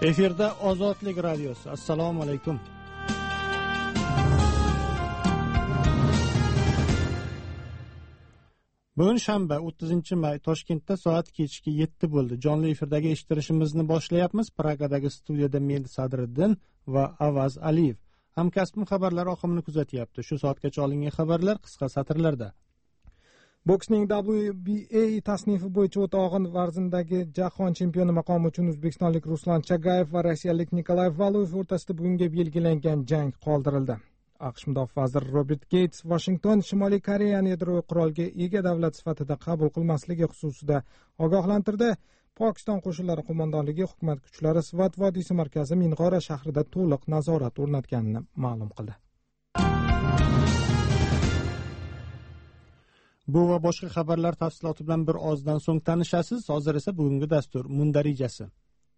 Efirda Ozodlik radiosi. Assalomu alaykum. Bugun shanba 30-may Toshkentda soat kechki 7 bo'ldi. Jonli efirdagi eshittirishimizni boshlayapmiz. Pragadagi studiyada men Sadriddin va Avaz Aliyev. Hamkasbim xabarlar oqimini kuzatyapti. Shu soatgacha olingan xabarlar qisqa satrlarda. Boksning WBA tasnifi bo'yicha o'ta og'ir vazndagi jahon chempioni maqomi uchun o'zbekistonlik Ruslan Chagayev va rossiyalik Nikolay Valuyev o'rtasida bugunga belgilangan jang qoldirildi. AQSh mudofaa vaziri Robert Gates Washington Shimoliy Koreyani yadroviy qurolga ega davlat sifatida qabul qilmasligi xususida ogohlantirdi. Pokiston qo'shinlari qo'mondonligi hukumat kuchlari Svat vodiysi markazi Ming'ora shahrida to'liq nazorat o'rnatganini ma'lum qildi. Bu va boshqa xabarlar tafsiloti bilan bir ozdan so'ng tanishasiz. Hozir esa bugungi dastur mundarijasi.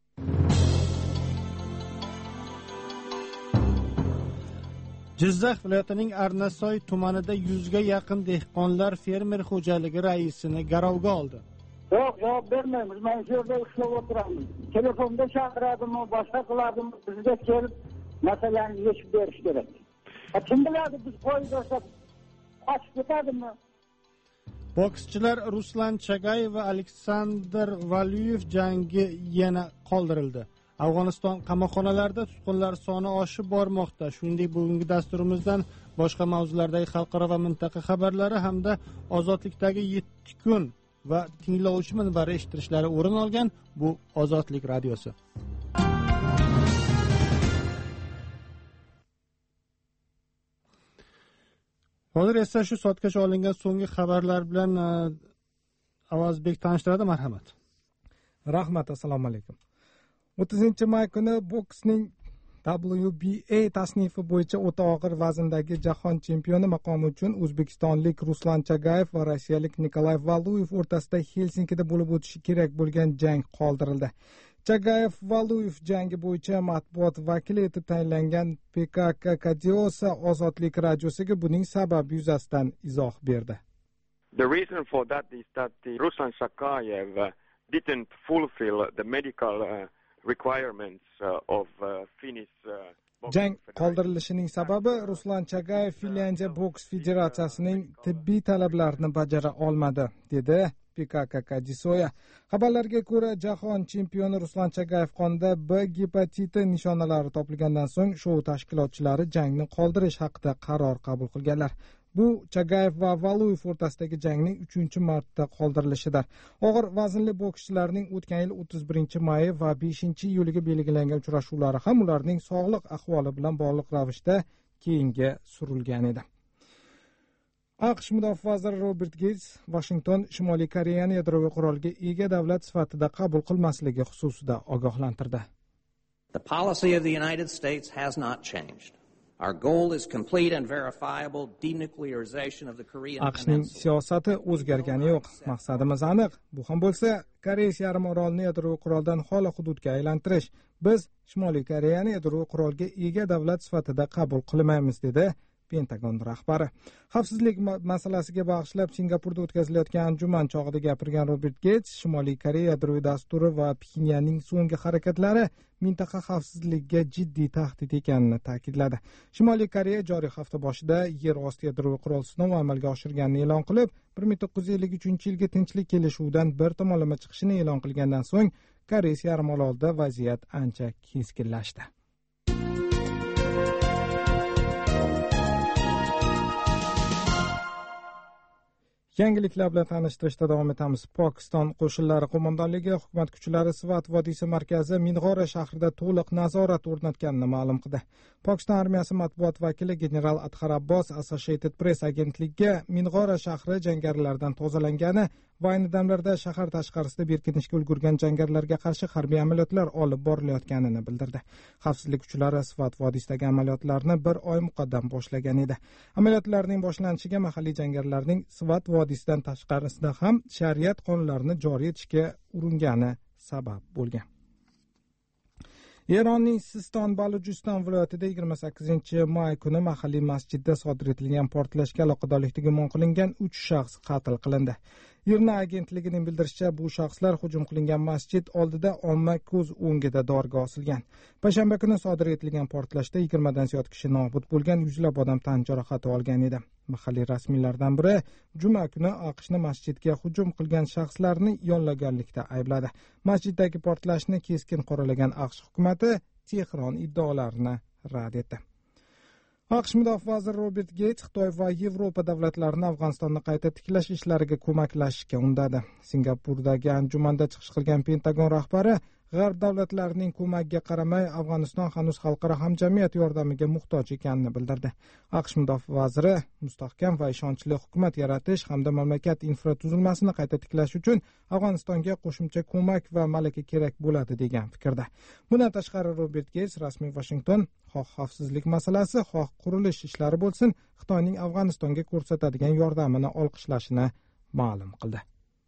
Jizzax viloyatining Arnasoy tumanida 100 ga yaqin dehqonlar fermer xo'jaligi raisini garovga oldi. Yo'q, javob bermaymiz. Men shu yerda ishlab o'tiraman. Telefonda chaqiradimi, boshqa qiladimi, bizga kelib masalani yechib berish kerak. Kim biladi, biz qo'yib qochib ketadimi? Bokschilar Ruslan Chagayev va Aleksandr Valuyev jangi yana qoldirildi. Afg'oniston qamoqxonalarida tutqunlar soni oshib bormoqda. Shuningdek, bugungi dasturimizdan boshqa mavzulardagi xalqaro va mintaqa xabarlari hamda ozodlikdagi 7 kun va tinglovchi minbari eshittirishlari o'rin olgan. Bu Ozodlik radiosi. Hozir esa shu soatgacha olingan so'nggi xabarlar bilan Avazbek tanishtiradi. Marhamat. Rahmat, assalomu alaykum. 30-may kuni boksning WBA tasnifi bo'yicha o'ta og'ir vazndagi jahon chempioni maqomi uchun o'zbekistonlik Ruslan Chagayev va rossiyalik Nikolay Valuyev o'rtasida Helsinkida bo'lib o'tishi kerak bo'lgan jang qoldirildi. Chagayev-Valuyev jangi bo'yicha matbuot vakili etib tayinlangan PKK Kadiosa Ozodlik radiosiga buning sababi yuzasidan izoh berdi. The reason for that is that the Ruslan Chagayev didn't fulfill the medical requirements of Finnish Jang qoldirilishining sababi Ruslan Chagayev Finlyandiya boks federatsiyasining tibbiy talablarini bajara olmadi, dedi PKK Kadisoya. Xabarlarga ko'ra, jahon chempioni Ruslan Chagayev qonida B gepatiti nishonalari topilgandan so'ng shou tashkilotchilari jangni qoldirish haqida qaror qabul qilganlar. Bu Chagayev va Valuyev o'rtasidagi jangning 3-marta qoldirilishidir. Og'ir vaznli bokschilarning o'tgan yil 31-may va 5-iyuliga belgilangan uchrashuvlari ham ularning sog'liq ahvoli bilan bog'liq ravishda keyinga surilgan edi. AQSh mudofaa vaziri Robert Gates Washington Shimoliy Koreyani yadroviy qurolga ega davlat sifatida qabul qilmasligi xususida ogohlantirdi. The policy of the United States has not changed. Our goal is complete and verifiable denuclearization of the Korean AQShning siyosati o'zgargani yo'q. Maqsadimiz aniq. Bu ham bo'lsa, Koreya yarim orolini yadroviy quroldan xoli hududga aylantirish. Biz Shimoliy Koreyani yadroviy qurolga ega davlat sifatida qabul qilmaymiz, dedi Pentagon rahbari. Xavfsizlik masalasiga bag'ishlab Singapurda o'tkazilayotgan anjuman chog'ida gapirgan Robert Gates Shimoliy Koreya yadroviy dasturi va Pxenyanning so'nggi harakatlari mintaqa xavfsizligiga jiddiy tahdid ekanini ta'kidladi. Shimoliy Koreya joriy hafta boshida yer osti yadroviy qurol sinovi amalga oshirganini e'lon qilib, 1953-yilgi tinchlik kelishuvidan bir tomonlama chiqishini e'lon qilgandan so'ng Koreya yarim orolida vaziyat ancha keskinlashdi. Yangiliklar bilan tanishtirishda davom etamiz. Pokiston qo'shinlari qo'mondonligi hukumat kuchlari Svat vodiysi markazi Ming'ora shahrida to'liq nazorat o'rnatganini ma'lum qildi. Pokiston armiyasi matbuot vakili general Adhar Abbos Associated Press agentligiga Ming'ora shahri jangarilardan tozalangani va ayni damlarda shahar tashqarisida berkinishga ulgurgan jangarilarga qarshi harbiy amaliyotlar olib borilayotganini bildirdi. Xavfsizlik kuchlari Svat vodiysidagi amaliyotlarni bir oy muqaddam boshlagan edi. Amaliyotlarning boshlanishiga mahalliy jangarilarning Svat vodiysidan tashqarisida ham shariat qonunlarini joriy etishga uringani sabab bo'lgan. Eronning Siston Balujiston viloyatida 28-may kuni mahalliy masjidda sodir etilgan portlashga aloqadorlikda gumon qilingan 3 shaxs qatl qilindi. IRNA agentligining bildirishicha, bu shaxslar hujum qilingan masjid oldida omma ko'z o'ngida dorga osilgan. Payshanba kuni sodir etilgan portlashda 20 dan ziyod kishi nobud bo'lgan, yuzlab odam tan jarohati olgan edi. Mahalliy rasmiylardan biri juma kuni AQShni masjidga hujum qilgan shaxslarni yollaganlikda aybladi. Masjiddagi portlashni keskin qoralagan AQSh hukumati Tehron iddaolarini rad etdi. AQSh mudofaa vaziri Robert Gates Xitoy va Yevropa davlatlarini Afg'onistonni qayta tiklash ishlariga ko'maklashishga undadi. Singapurdagi anjumanda chiqish qilgan Pentagon rahbari G'arb davlatlarining ko'magiga qaramay, Afg'oniston hanuz xalqaro hamjamiyat yordamiga muhtoj ekanini bildirdi. AQSh mudofaa vaziri mustahkam va ishonchli hukumat yaratish hamda mamlakat infratuzilmasini qayta tiklash uchun Afg'onistonga qo'shimcha ko'mak va malaka kerak bo'ladi degan fikrda. Bundan tashqari Robert Gates rasmiy Washington xoh xavfsizlik masalasi, xoh qurilish ishlari bo'lsin, Xitoyning Afg'onistonga ko'rsatadigan yordamini olqishlashini ma'lum qildi.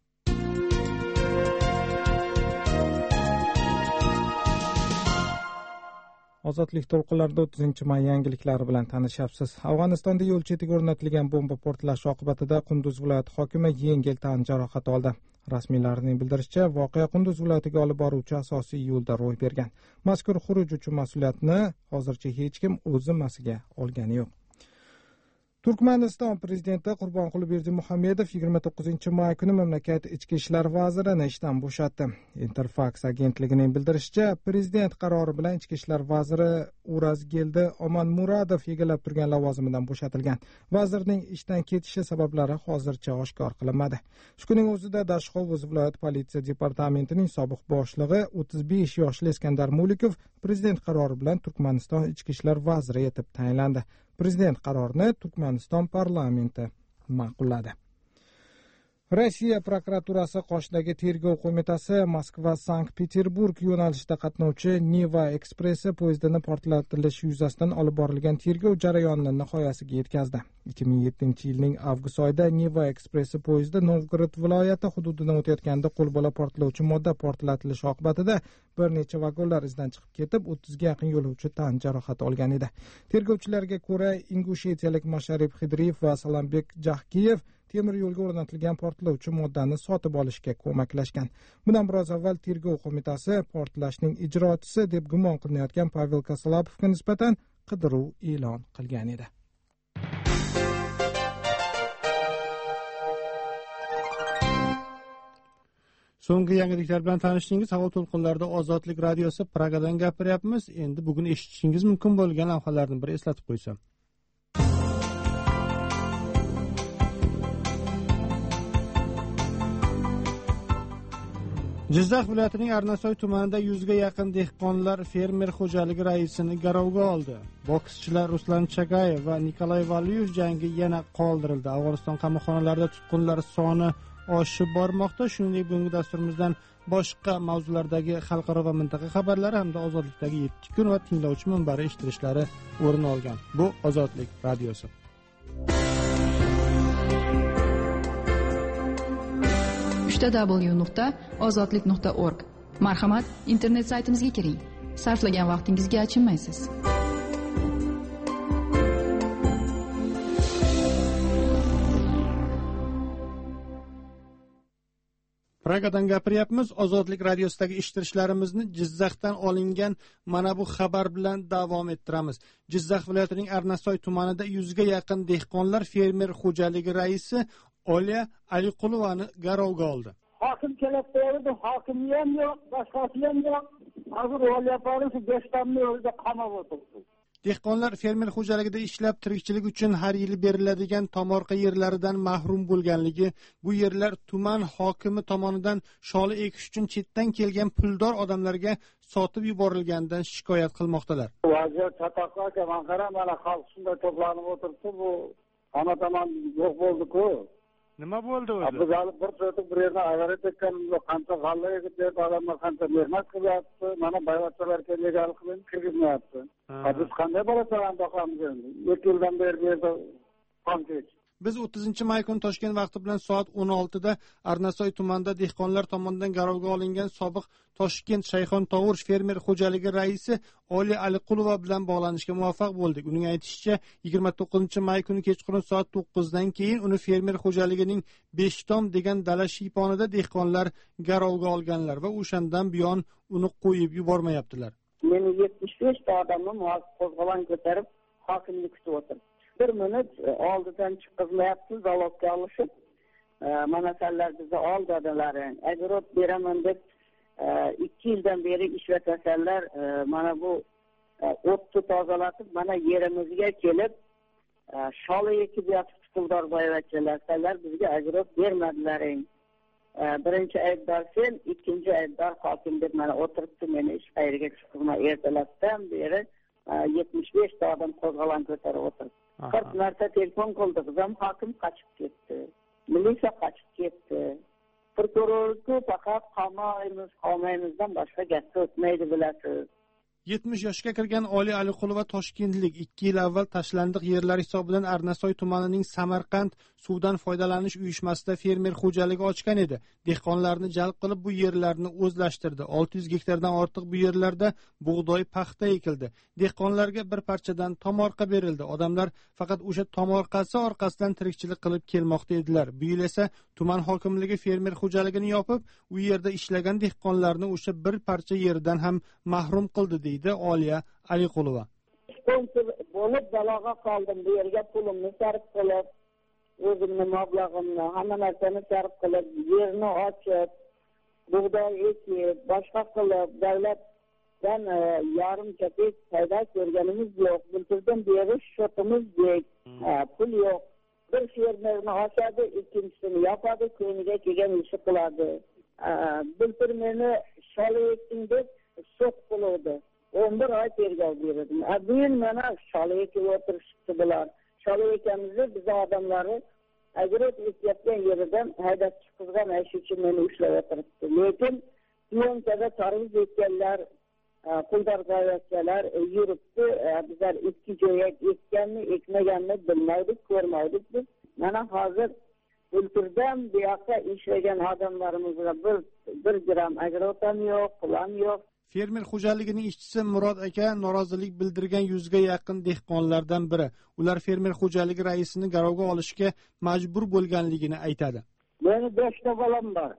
Ozodlik to'lqinlarida 30-may yangiliklari bilan tanishyapsiz. Afg'onistonda yo'l chetiga o'rnatilgan bomba portlashi oqibatida Qunduz viloyati hokimi yengil tan jarohati oldi. Rasmiylarning bildirishicha, voqea Qunduz viloyatiga olib boruvchi asosiy yo'lda ro'y bergan. Mazkur xuruj uchun mas'uliyatni hozircha hech kim o'z zimmasiga olgani yo'q. Turkmaniston prezidenti Qurbonquli Berdimuhamedov 29-may kuni mamlakat ichki ishlar vazirini ishdan bo'shatdi. Interfax agentligining bildirishicha, prezident qarori bilan ichki ishlar vaziri Urazgeldi Omonmuradov egallab turgan lavozimidan bo'shatilgan. Vazirning ishdan ketishi sabablari hozircha oshkor qilinmadi. Shu kunning o'zida Dashqovuz viloyat politsiya departamentining sobiq boshlig'i 35 yoshli Iskandar Mulikov prezident qarori bilan Turkmaniston ichki ishlar vaziri etib tayinlandi. Prezident qarorini Turkmaniston parlamenti ma'qulladi. Rossiya prokuraturasi Qoshdagi tergov qo'mitasi Moskva-Sankt-Peterburg yo'nalishida qatnovchi Niva ekspressi poyezdini portlatilishi yuzasidan olib borilgan tergov jarayonini nihoyasiga yetkazdi. 2007-yilning avgust oyida Niva ekspressi poyezdi Novgorod viloyati hududidan o'tayotganda qo'lbola portlovchi modda portlatilishi oqibatida bir necha vagonlar izdan chiqib ketib, 30 ga yaqin yo'lovchi tan jarohati olgan edi. Tergovchilarga ko'ra, ingushetiyalik Masharib Xidriyev va Salambek Jahkiyev temir yo'lga o'rnatilgan portlovchi moddani sotib olishga ko'maklashgan. Bundan biroz avval tergov qo'mitasi portlashning ijrochisi deb gumon qilinayotgan Pavel Kosolapovga nisbatan qidiruv e'lon qilgan edi. So'nggi yangiliklar bilan tanishdingiz. Havo to'lqinlarida Ozodlik radiosi Pragadan gapiryapmiz. Endi bugun eshitishingiz mumkin bo'lgan lavhalardan biri eslatib qo'ysam. Jizzax viloyatining Arnasoy tumanida 100 ga yaqin dehqonlar fermer xo'jaligi raisini garovga oldi. Bokschilar Ruslan Chagayev va Nikolay Valyuyev jangi yana qoldirildi. Afg'oniston qamoqxonalarida tutqunlar soni oshib bormoqda. Shuningdek, bugungi dasturimizdan boshqa mavzulardagi xalqaro va mintaqa xabarlari hamda ozodlikdagi 7 kun va tinglovchi minbari eshitilishlari o'rin olgan. Bu Ozodlik radiosi. www.ozodlik.org. Marhamat, internet saytimizga kiring. Sarflagan vaqtingizga achinmaysiz. Pragadan gapiryapmiz. Ozodlik radiosidagi eshittirishlarimizni Jizzaxdan olingan mana bu xabar bilan davom ettiramiz. Jizzax viloyatining Arnasoy tumanida 100 ga yaqin dehqonlar fermer xo'jaligi raisi Olya Aliqulovani garovga oldi. Hokim kelib berdi, hokimi ham yo'q, boshqasi ham yo'q. Hozir Olya polisi 5 tomni o'zida qamab o'tirdi. Dehqonlar fermer xo'jaligida ishlab tirikchilik uchun har yili beriladigan tomorqa yerlaridan mahrum bo'lganligi, bu yerlar tuman hokimi tomonidan sholi ekish uchun chetdan kelgan puldor odamlarga sotib yuborilganidan shikoyat qilmoqdalar. Vaziyat chatoqqa man qaram, mana xalq shunday to'planib o'tiribdi, bu ana tomon yo'q bo'ldi-ku. Nima bo'ldi o'zi? Biz olib bir so'tib bir yerdan avaret etganimiz qancha g'alla ekib berdi, odamlar qancha mehnat qilyapti, mana bayvatchalar legal qilib kirgizmayapti. Biz qanday bo'lsa ham boqamiz endi. 2 yildan beri bu yerda qon kech. Biz 30 may kuni Toshkent vaqti bilan soat 16 da Arnasoy tumanida dehqonlar tomonidan garovga olingan sobiq Toshkent Shayxontovush fermer xo'jaligi raisi Oli Aliqulova bilan bog'lanishga muvaffaq bo'ldik. Uning aytishicha, 29 may kuni kechqurun soat 9 dan keyin uni fermer xo'jaligining Beshtom degan dala shiyponida dehqonlar garovga olganlar va o'shandan buyon uni qo'yib yubormayaptilar. Meni 75 ta odamni muvaffaq qo'zg'olon ko'tarib hokimlik kutib o'tiribdi. 1 minut oldidan chiqizmayapti, zavodga olishib, mana senlar bizni ol dedilaring. Agrot beraman deb 2 yildan beri ishlatasanlar, mana bu o'tni tozalatib, mana yerimizga kelib, shola ekib yotib Puldorboyevachalar, senlar bizga agrot bermadilaring. Birinchi aybdor sen, ikkinchi aybdor hokim deb mana o'tiribdi, meni ish qayeriga chiqirma ertalabdan beri 75 ta odam qo'zg'olon ko'tarib o'tiribdi. 40 marta telefon qildik, ham hokim qochib ketdi. Militsiya qochib ketdi. Prokurorga faqat qamaymizdan boshqa gap o'tmaydi, bilasiz. 70 yoshga kirgan Oli Aliqulova toshkentlik 2 yil avval tashlandiq yerlar hisobidan Arnasoy tumanining Samarqand suvdan foydalanish uyushmasida fermer xo'jaligi ochgan edi. Dehqonlarni jalb qilib bu yerlarni o'zlashtirdi. 600 gektardan ortiq bu yerlarda bug'doy, paxta ekildi. Dehqonlarga bir parchadan tomorqa berildi. Odamlar faqat o'sha tomorqasi orqasidan tirikchilik qilib kelmoqda edilar. Bu yil esa tuman hokimligi fermer xo'jaligini yopib, u yerda ishlagan dehqonlarni o'sha bir parcha yerdan ham mahrum qildi deydi Oliya Aliqulova. Sponsor bo'lib baloga qoldim, bu yerga pulimni sarf qilib, o'zimni mablag'imni, hamma narsani sarf qilib, yerni ochib, bug'doy ekib, boshqa qilib, davlatdan yarim kapek foyda ko'rganimiz yo'q. Bulturdan beri shotimiz yo'q, pul yo'q. Bir fermerni ochadi, ikkinchisini yopadi, ko'ngliga kelgan ishi qiladi. Bultur meni shola ekding deb sud qiluvdi. 11 oy tergov berdim. Bu yil mana shola ekib o'tirishibdi bular. Shola ekanmizni biz odamlari agrot ekayotgan yeridan haydab chiqizgan ish uchun meni ushlab o'tiribdi. Lekin yo'nkada tarvuz ekkanlar, Puldorboyevachalar yuribdi. Bizlar ikki jo'yak ekkanmi, ekmaganmi bilmaydik, ko'rmaydik biz. Mana hozir Bulturdan bu yoqqa ishlagan odamlarimizga bir gram agrot ham yo'q, pul ham yo'q. Fermer xo'jaligining ishchisi Murod aka norozilik bildirgan 100 ga yaqin dehqonlardan biri. Ular fermer xo'jaligi raisini garovga olishga majbur bo'lganligini aytadi. Meni 5 ta bolam bor.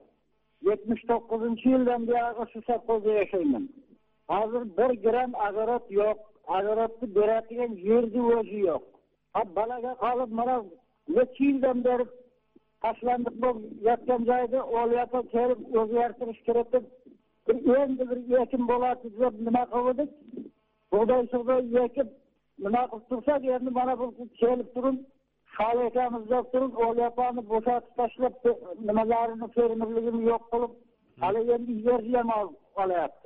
79-yildan beri shu safxozda yashayman. Hozir 1 gram agrot yo'q. Agrotni beradigan yerni o'zi yo'q. Balaga qolib mana necha yildan beri tashlandiq bo'lib yotgan joyda olyapti, kelib o'zgartirish kerak deb endi bir ekim bo'ladi deb nima qildik? Bug'doy ekib nima qilib tursak, endi mana bu kelib turib, shola ekamiz deb turib, olyapani bo'shatib tashlab, nimalarini fermerligini yo'q qilib, hali endi yerni ham olyapti.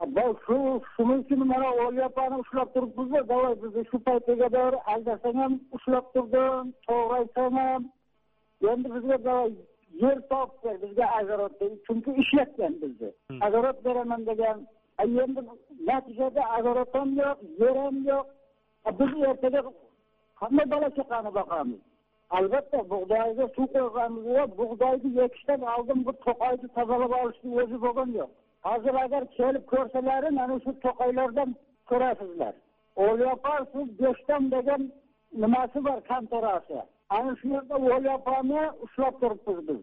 Shuning uchun mana olyapani ushlab turibmiz-da, davay bizni shu paytga doğru aldasang ham ushlab turdim, to'g'ri aytsam ham, endi bizga davay yer topib bizga agrot dedi, chunki ishlatgan bizni. Agrot beraman degan, endi natijada agrot ham yo'q, yer ham yo'q. Biz ertaga qanday bola chaqani boqamiz? Albatta bug'doyga suv qo'yganmiz va bug'doyni ekishdan oldin bu to'qayni tozalab olishni o'zi bo'lgan yo'q. Hozir agar kelib ko'rsalaring, mana shu to'qaylardan ko'rasizlar. Olyapar suv Beshtom degan nimasi bor, kantorasi. Ana shu yerda olyapani ushlab turibmiz biz.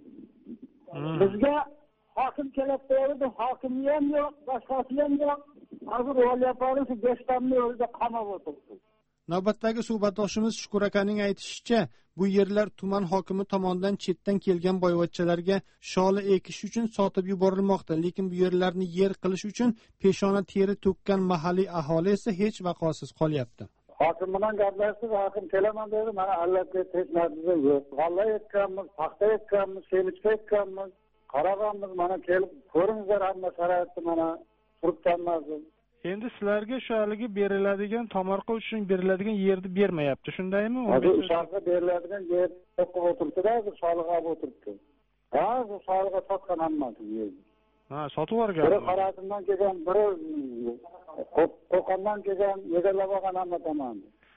Bizga hokim kelib qo'ydi, hokimi ham yo'q, boshqasi ham yo'q. Hozir olyapani shu Beshtomni o'zida qamab o'tiribdi. Navbatdagi suhbatdoshimiz Shukur akaning aytishicha, bu yerlar tuman hokimi tomonidan chetdan kelgan boyvachchalarga shola ekish uchun sotib yuborilmoqda, lekin bu yerlarni yer qilish uchun peshona teri to'kkan mahalliy aholi esa hech vaqosiz qolyapti. Hokim bilan gaplashdik, hokim kelaman dedi, mana albatta hech narsa yo'q. G'alla ekkanmiz, paxta ekkanmiz, semichka ekkanmiz, qaraganmiz, mana kelib ko'ringizlar, hamma sharoitni mana turibkanmiz. Endi sizlarga shu haligi beriladigan tomorqa uchun beriladigan yerni bermayapti, shundaymi? Hozir o'shaga beriladigan yer to'qib o'tiribdi-da, soliq olib o'tiribdi. Ha, bu soliqqa sotgan hammasi yerni. Ha, sotib yuborgan. Biri Qorasimdan kelgan, biri Qo'qondan kelgan, yegallab olgan hamma tomonni.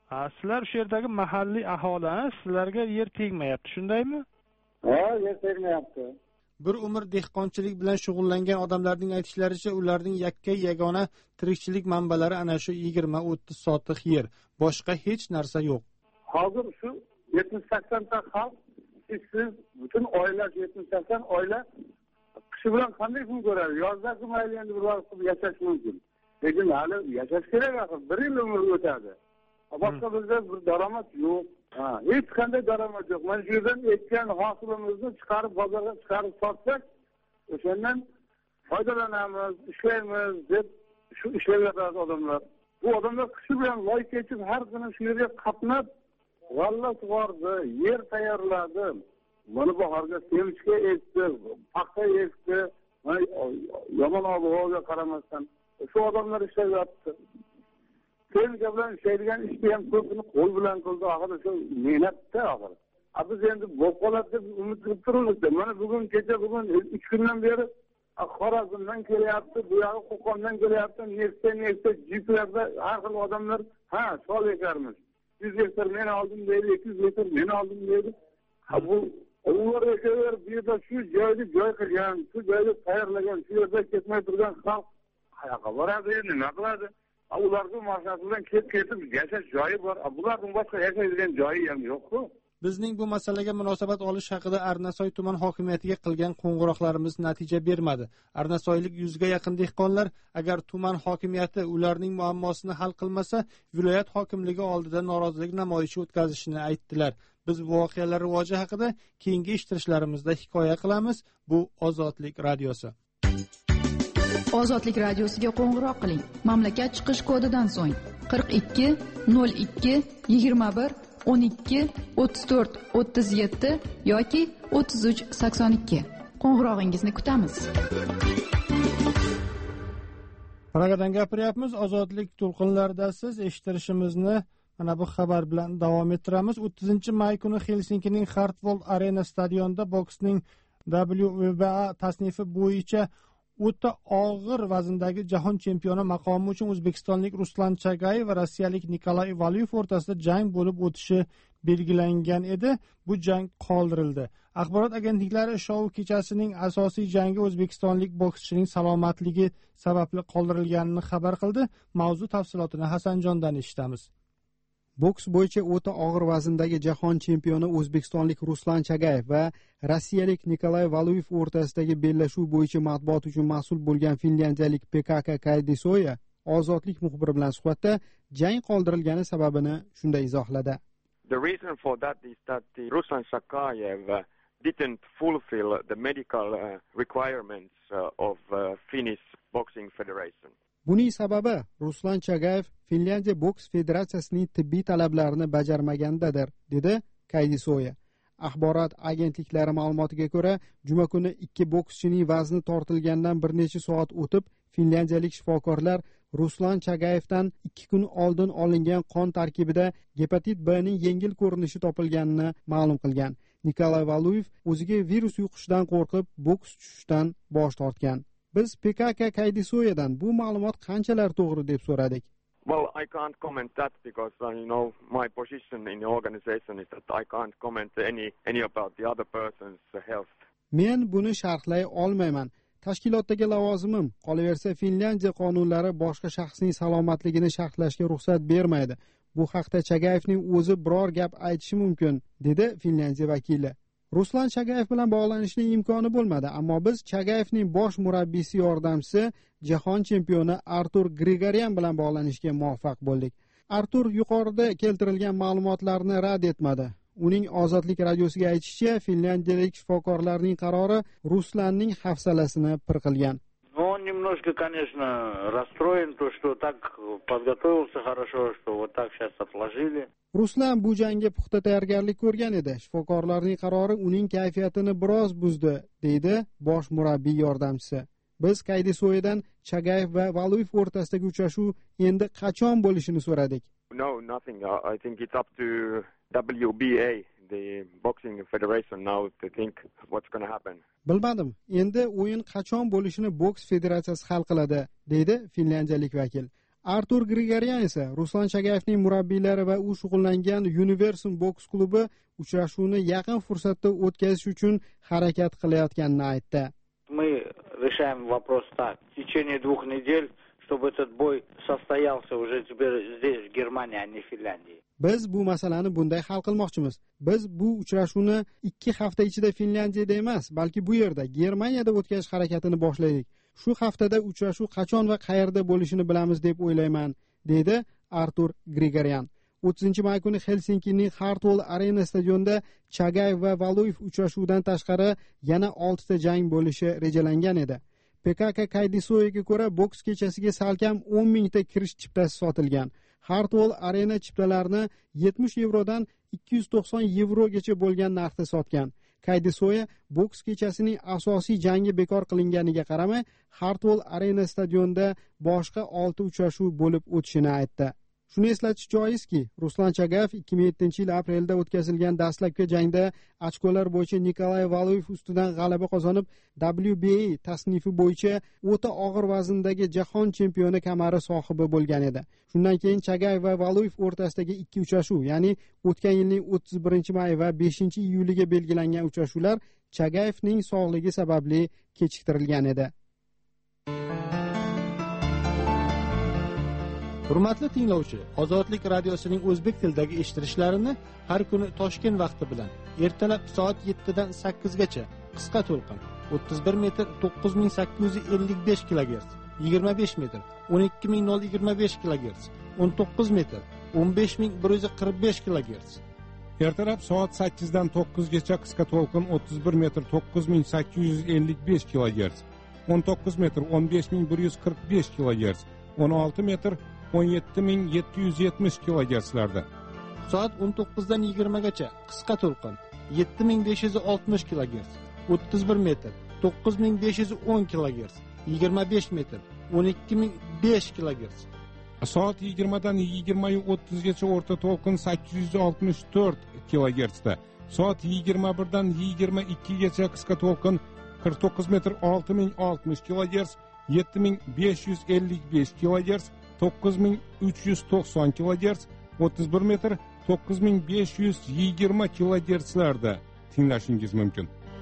Sizlar shu yerdagi mahalliy aholini sizlarga yer tegmayapti, shundaymi? Yer tegmayapti. Bir umr dehqonchilik bilan shug'ullangan odamlarning aytishlaricha, ularning yagona tirikchilik manbalari ana shu 20-30 sotix yer. Boshqa hech narsa yo'q. Hozir shu 70-80 ta xalq, siz butun oila 70-80 oila qishi bilan qanday kun ko'radi? Yozda mayli endi bir vaqt yashash mumkin. Lekin hali yashash kerak axir, 1 yil umr o'tadi. Boshqa bizda bir daromad yo'q. Hech qanday daromad yo'q. Mana shu yerdan ekkan hosilimizni chiqarib bozorga chiqarib sotsak, o'shandan foydalanamiz, ishlaymiz deb shu ishlayotgan odamlar. Bu odamlar qishi bilan loy kechib har kuni shu yerga qatnab, g'alla sug'ordi, yer tayyorladi. Mana bahorga sevinchga ekdi, paxta ekdi. Yomon ob-havoga qaramasdan shu odamlar ishlayapti. Sevgi bilan ishlaydigan ishni ham ko'pini qo'l bilan qildi, axir shu mehnatda axir. Biz endi bo'lib qoladi deb umid qilib turibmiz. Mana bugun 3 kundan beri Xorazmdan kelyapti, bu yog'i Qo'qondan kelyapti, nechta jiplarda har xil odamlar, sol ekarmiz. 100 gektar men oldim deydi, 200 gektar men oldim deydi. Bu ular ekaver, bu yerda shu joyni joy qilgan, shu joyni tayyorlagan, shu yerda ketmay turgan xalq qayoqqa boradi, nima qiladi? Ularning mashaqqatidan ketib yashash joyi bor. Bularning boshqa yashaydigan joyi ham yo'q-ku. Bizning bu masalaga munosabat olish haqida Arnasoy tuman hokimiyatiga qilgan qo'ng'iroqlarimiz natija bermadi. Arnasoylik 100 ga yaqin dehqonlar agar tuman hokimiyati ularning muammosini hal qilmasa, viloyat hokimligi oldida norozilik namoyishi o'tkazishini aytdilar. Biz voqealar rivoji haqida keyingi eshittirishlarimizda hikoya qilamiz. Bu Ozodlik radiosi. Ozodlik radiosiga qo'ng'iroq qiling. Mamlakat chiqish kodidan so'ng 42 02 21 12 34 37 yoki 33 82. Qo'ng'irog'ingizni kutamiz. Pragadan gapiryapmiz. Ozodlik to'lqinlarida siz eshittirishimizni mana bu xabar bilan davom ettiramiz. 30-may kuni Helsinkining Hartwall Arena stadionida boksning WBA tasnifi bo'yicha o'ta og'ir vazndagi jahon chempioni maqomi uchun o'zbekistonlik Ruslan Chagayev va rossiyalik Nikolay Valyuyev o'rtasida jang bo'lib o'tishi belgilangan edi. Bu jang qoldirildi. Axborot agentliklari shou kechasining asosiy jangi o'zbekistonlik bokschining salomatligi sababli qoldirilganini xabar qildi. Mavzu tafsilotini Hasanjondan eshitamiz. Boks bo'yicha o'ta og'ir vazndagi jahon chempioni o'zbekistonlik Ruslan Chagayev va rossiyalik Nikolay Valyuyev o'rtasidagi bellashuv bo'yicha matbuot uchun mas'ul bo'lgan finlyandiyalik PKK Kaydisoya Ozodlik muxbiri bilan suhbatda jang qoldirilgani sababini shunday izohladi. The reason for that is that the Ruslan Chagayev didn't fulfill the medical requirements of Finnish Boxing Federation. Buning sababi Ruslan Chagayev Finlyandiya boks federatsiyasining tibbiy talablarini bajarmagandadir, dedi Kaydisoya. Axborot agentliklari ma'lumotiga ko'ra, juma kuni 2 bokschining vazni tortilgandan bir necha soat o'tib, finlyandiyalik shifokorlar Ruslan Chagayevdan 2 kun oldin olingan qon tarkibida gepatit B ning yengil ko'rinishi topilganini ma'lum qilgan. Nikolay Valyuyev o'ziga virus yuqishidan qo'rqib, boks tushishdan bosh tortgan. Biz PKK Kaydisoyadan bu ma'lumot qanchalar to'g'ri deb so'radik. Well, I can't comment that because my position in the organization is that I can't comment any about the other person's health. Men buni sharhlay olmayman. Tashkilotdagi lavozimim, qolaversa Finlyandiya qonunlari boshqa shaxsning salomatligini sharhlashga ruxsat bermaydi. Bu haqda Chagayevning o'zi biror gap aytishi mumkin, dedi Finlyandiya vakili. Ruslan Chagayev bilan bog'lanishning imkoni bo'lmadi, ammo biz Chagayevning bosh murabbiysi yordamchisi jahon chempioni Artur Grigoryan bilan bog'lanishga muvaffaq bo'ldik. Artur yuqorida keltirilgan ma'lumotlarni rad etmadi. Uning Ozodlik radiosiga aytishicha, finlyandiyalik shifokorlarning qarori Ruslanning hafsalasini pir qilgan. Он немножко, конечно, расстроен, то, что так подготовился хорошо, что вот так сейчас отложили. Ruslan bu jangga puxta tayyorgarlik ko'rgan edi. Shifokorlarning qarori uning kayfiyatini biroz buzdi, deydi bosh murabbiy yordamchisi. Biz Kaydisoyadan Chagayev va Valyuyev o'rtasidagi uchrashuv endi qachon bo'lishini so'radik. No, nothing. I think it's up to WBA, the Boxing Federation now to think what's going to happen. Bilmadim. Endi o'yin qachon bo'lishini boks federatsiyasi hal qiladi, deydi finlyandiyalik vakil. Artur Grigoryan esa Ruslan Chagayevning murabbiylari va u shug'ullangan Universum boks klubi uchrashuvni yaqin fursatda o'tkazish uchun harakat qilayotganini aytdi. Мы решаем вопрос так. В течение 2 недель, чтобы этот бой состоялся уже теперь здесь, в Германии, а не в Финляндии. Biz bu masalani bunday hal qilmoqchimiz. Biz bu uchrashuvni 2 hafta ichida Finlyandiyada emas, balki bu yerda Germaniyada o'tkazish harakatini boshladik. Shu haftada uchrashuv qachon va qayerda bo'lishini bilamiz deb o'ylayman, dedi Artur Grigoryan. 30-may kuni Helsinkining Hartwall Arena stadionida Chagayev va Valuyev uchrashuvidan tashqari yana 6 ta jang bo'lishi rejalangan edi. PKK Kaydisoyga ko'ra boks kechasiga salkam 10 mingta kirish chiptasi sotilgan. Hartwall Arena chiptalarini 70 yevrodan 290 yevrogacha bo'lgan narxda sotgan. Kaydisoya boks kechasining asosiy jangi bekor qilinganiga qaramay, Hartwall Arena stadionida boshqa 6 uchrashuv bo'lib o'tishini aytdi. Shuni eslatish joizki, Ruslan Chagayev 2007-yil aprelda o'tkazilgan dastlabki jangda ochkolar bo'yicha Nikolay Valuyev ustidan g'alaba qozonib, WBA tasnifi bo'yicha o'ta og'ir vazndagi jahon chempioni kamari sohibi bo'lgan edi. Shundan keyin Chagayev va Valuyev o'rtasidagi 2 uchrashuv, ya'ni o'tgan yilning 31-may va 5-iyuliga belgilangan uchrashuvlar Chagayevning sog'ligi sababli kechiktirilgan edi. Hurmatli tinglovchi, Ozodlik radiosining o'zbek tilidagi eshittirishlarini har kuni Toshkent vaqti bilan ertalab soat 7 dan 8 gacha qisqa to'lqin 31 metr 9855 kHz, 25 metr 12025 kHz, 19 metr 15145 kHz. Ertalab soat 8 dan 9 gacha qisqa to'lqin 31 metr 9855 kHz, 19 metr 15145 kHz, 16 metr 17770 kHz'larda. Soat 19 dan 20 gacha qisqa to'lqin 7560 kHz, 31 metr 9510 kHz, 25 metr 12005 kHz. Soat 20 dan 20:30 gacha o'rta to'lqin 864 kHz'da. Soat 21 dan 22 gacha qisqa to'lqin 49 metr 6060 kHz, 7555 kHz, 9390 kHz, 31 metr 9520 kHz'larda tinglashingiz mumkin.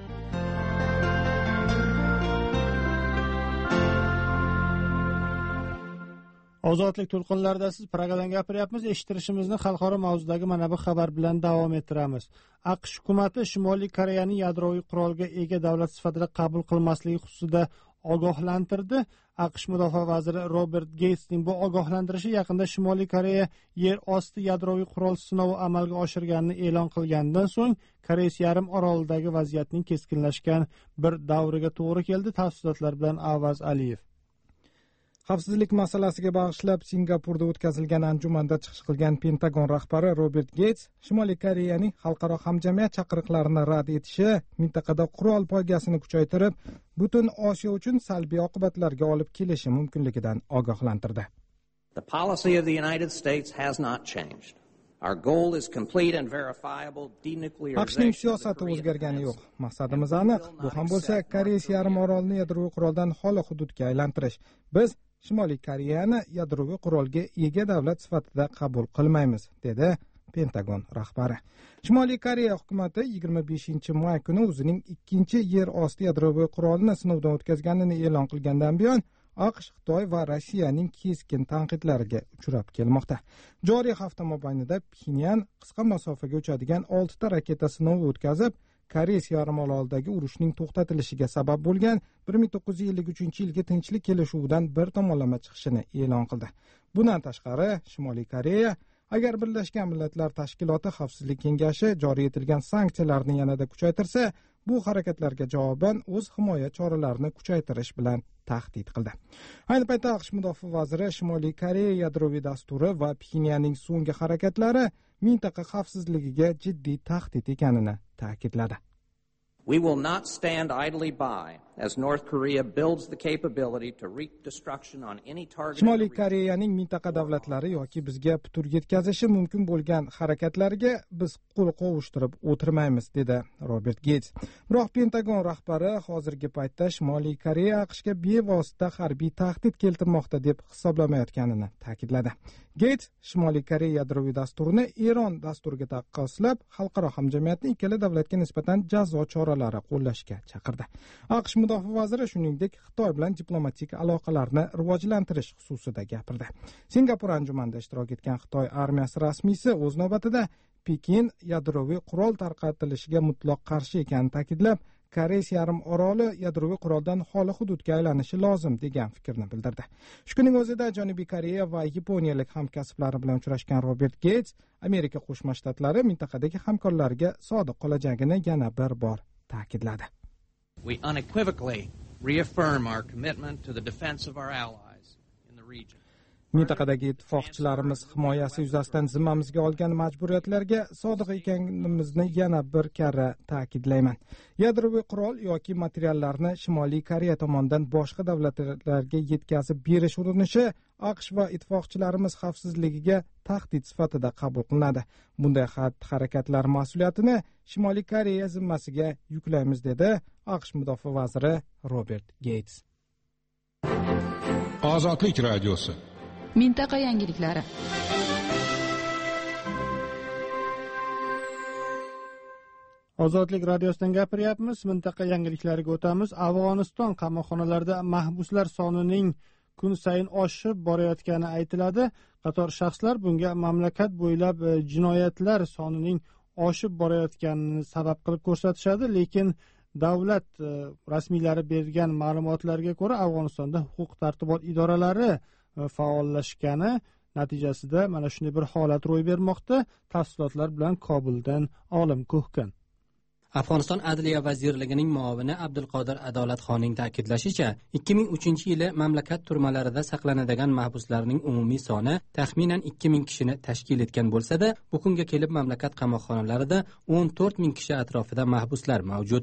Ozodlik to'lqinlarida siz Pragadan gapiryapmiz. Eshittirishimizni xalqaro mavzudagi mana bu xabar bilan davom ettiramiz. AQSh hukumati Shimoliy Koreyani yadroviy qurolga ega davlat sifatida qabul qilmasligi xususida ogohlantirdi. AQSh mudofaa vaziri Robert Gatesning bu ogohlantirishi yaqinda Shimoliy Koreya yer osti yadroviy qurol sinovi amalga oshirganini e'lon qilganidan so'ng Koreys yarim orolidagi vaziyatning keskinlashgan bir davriga to'g'ri keldi. Tafsilotlar bilan Avaz Aliyev. Xavfsizlik masalasiga bag'ishlab Singapurda o'tkazilgan anjumanda chiqish qilgan Pentagon rahbari Robert Gates Shimoliy Koreyaning xalqaro hamjamiyat chaqiriqlarini rad etishi mintaqada qurol poygasini kuchaytirib, butun Osiyo uchun salbiy oqibatlarga olib kelishi mumkinligidan ogohlantirdi. The policy of the United States has not changed. Our goal is complete and verifiable denuclearization. AQShning siyosati o'zgargani yo'q. Maqsadimiz aniq. Bu ham bo'lsa, Koreys yarim orolini yadroviy quroldan xoli hududga aylantirish. Biz Shimoliy Koreyani yadroviy qurolga ega davlat sifatida qabul qilmaymiz, dedi Pentagon rahbari. Shimoliy Koreya hukumati 25-may kuni o'zining ikkinchi yer osti yadroviy qurolini sinovdan o'tkazganini e'lon qilgandan buyon AQSh, Xitoy va Rossiyaning keskin tanqidlariga uchrab kelmoqda. Joriy hafta mobaynida Pxenyan qisqa masofaga uchadigan 6 ta raketa sinovi o'tkazib, Koreys yarim orolidagi urushning to'xtatilishiga sabab bo'lgan 1953-yilgi tinchlik kelishuvidan bir tomonlama chiqishini e'lon qildi. Bundan tashqari, Shimoliy Koreya agar Birlashgan Millatlar Tashkiloti Xavfsizlik kengashi joriy etilgan sanksiyalarni yanada kuchaytirsa, bu harakatlarga javoban o'z himoya choralarini kuchaytirish bilan tahdid qildi. Ayni paytda AQSh mudofaa vaziri Shimoliy Koreya yadroviy dasturi va Pxenyanning so'nggi harakatlari mintaqa xavfsizligiga jiddiy tahdid ekanini ta'kidladi. We will not stand idly by as North Korea builds the capability to wreak destruction on any target. Shimoliy Koreyaning mintaqa davlatlari yoki bizga putur yetkazishi mumkin bo'lgan harakatlarga biz qo'l qovushtirib o'tirmaymiz, dedi Robert Geyts. Biroq Pentagon rahbari hozirgi paytda Shimoliy Koreya AQShga bevosita harbiy tahdid keltirmoqda deb hisoblamayotganini ta'kidladi. Geyts Shimoliy Koreya yadroviy dasturini Eron dasturiga taqqoslab, xalqaro hamjamiyatni ikkala davlatga nisbatan jazo choralari qo'llashga chaqirdi. AQSh mudofaa vaziri shuningdek Xitoy bilan diplomatik aloqalarni rivojlantirish xususida gapirdi. Singapur anjumanida ishtirok etgan Xitoy armiyasi rasmiysi o'z navbatida Pekin yadroviy qurol tarqatilishiga mutlaq qarshi ekanini ta'kidlab, Koreys yarim oroli yadroviy quroldan xoli hududga aylanishi lozim degan fikrni bildirdi. Shu kunning o'zida Janubiy Koreya va yaponiyalik hamkasblari bilan uchrashgan Robert Geyts Amerika Qo'shma Shtatlari mintaqadagi hamkorlariga sodiq qolajagini yana bir bor ta'kidladi. We unequivocally reaffirm our commitment to the defense of our allies in the region. Mintaqadagi ittifoqchilarimiz himoyasi yuzasidan zimmamizga olgan majburiyatlarga sodiq ekanimizni yana bir karra ta'kidlayman. Yadroviy qurol yoki materiallarni Shimoliy Koreya tomonidan boshqa davlatlarga yetkazib berish urinishi AQSh va ittifoqchilarimiz xavfsizligiga tahdid sifatida qabul qilinadi. Bunday harakatlar mas'uliyatini Shimoliy Koreya zimmasiga yuklaymiz, dedi AQSh mudofaa vaziri Robert Geyts. Ozodlik radiosi. Mintaqa yangiliklari. Ozodlik radiosidan gapiryapmiz. Mintaqa yangiliklariga o'tamiz. Afg'oniston qamoqxonalarida mahbuslar sonining kun sayin oshib borayotgani aytiladi. Qator shaxslar bunga mamlakat bo'ylab jinoyatlar sonining oshib borayotganini sabab qilib ko'rsatishadi, lekin davlat rasmiylari bergan ma'lumotlarga ko'ra Afg'onistonda huquq-tartibot idoralari faollashgani natijasida mana shunday bir holat ro'y bermoqda. Tafsilotlar bilan Kobuldan Olim Ko'hkan. Afg'oniston Adliya vazirligining muavini Abdulqodir Adolatxonning ta'kidlashicha, 2003-yili mamlakat turmalarida saqlanadigan mahbuslarning umumiy soni taxminan 2000 kishini tashkil etgan bo'lsa-da, bu kunga kelib mamlakat qamoqxonalarida 14000 kishi atrofida mahbuslar mavjud.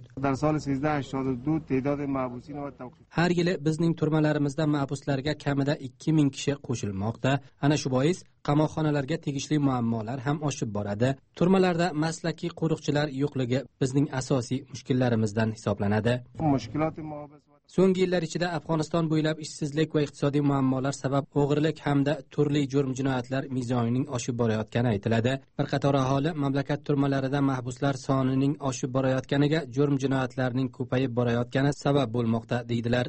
Har yili bizning turmalarimizda mahbuslarga kamida 2000 kishi qo'shilmoqda. Ana shu bois qamoqxonalarga tegishli muammolar ham oshib boradi. Turmalarda maslakiy qo'riqchilar yo'qligi bizning asosiy mushkullarimizdan hisoblanadi. So'nggi yillar ichida Afg'oniston bo'ylab ishsizlik va iqtisodiy muammolar sabab o'g'rilik hamda turli jurm jinoyatlar mezonining oshib borayotgani aytiladi. Bir qator aholi mamlakat turmalarida mahbuslar sonining oshib borayotganiga jurm jinoyatlarning ko'payib borayotgani sabab bo'lmoqda deydilar.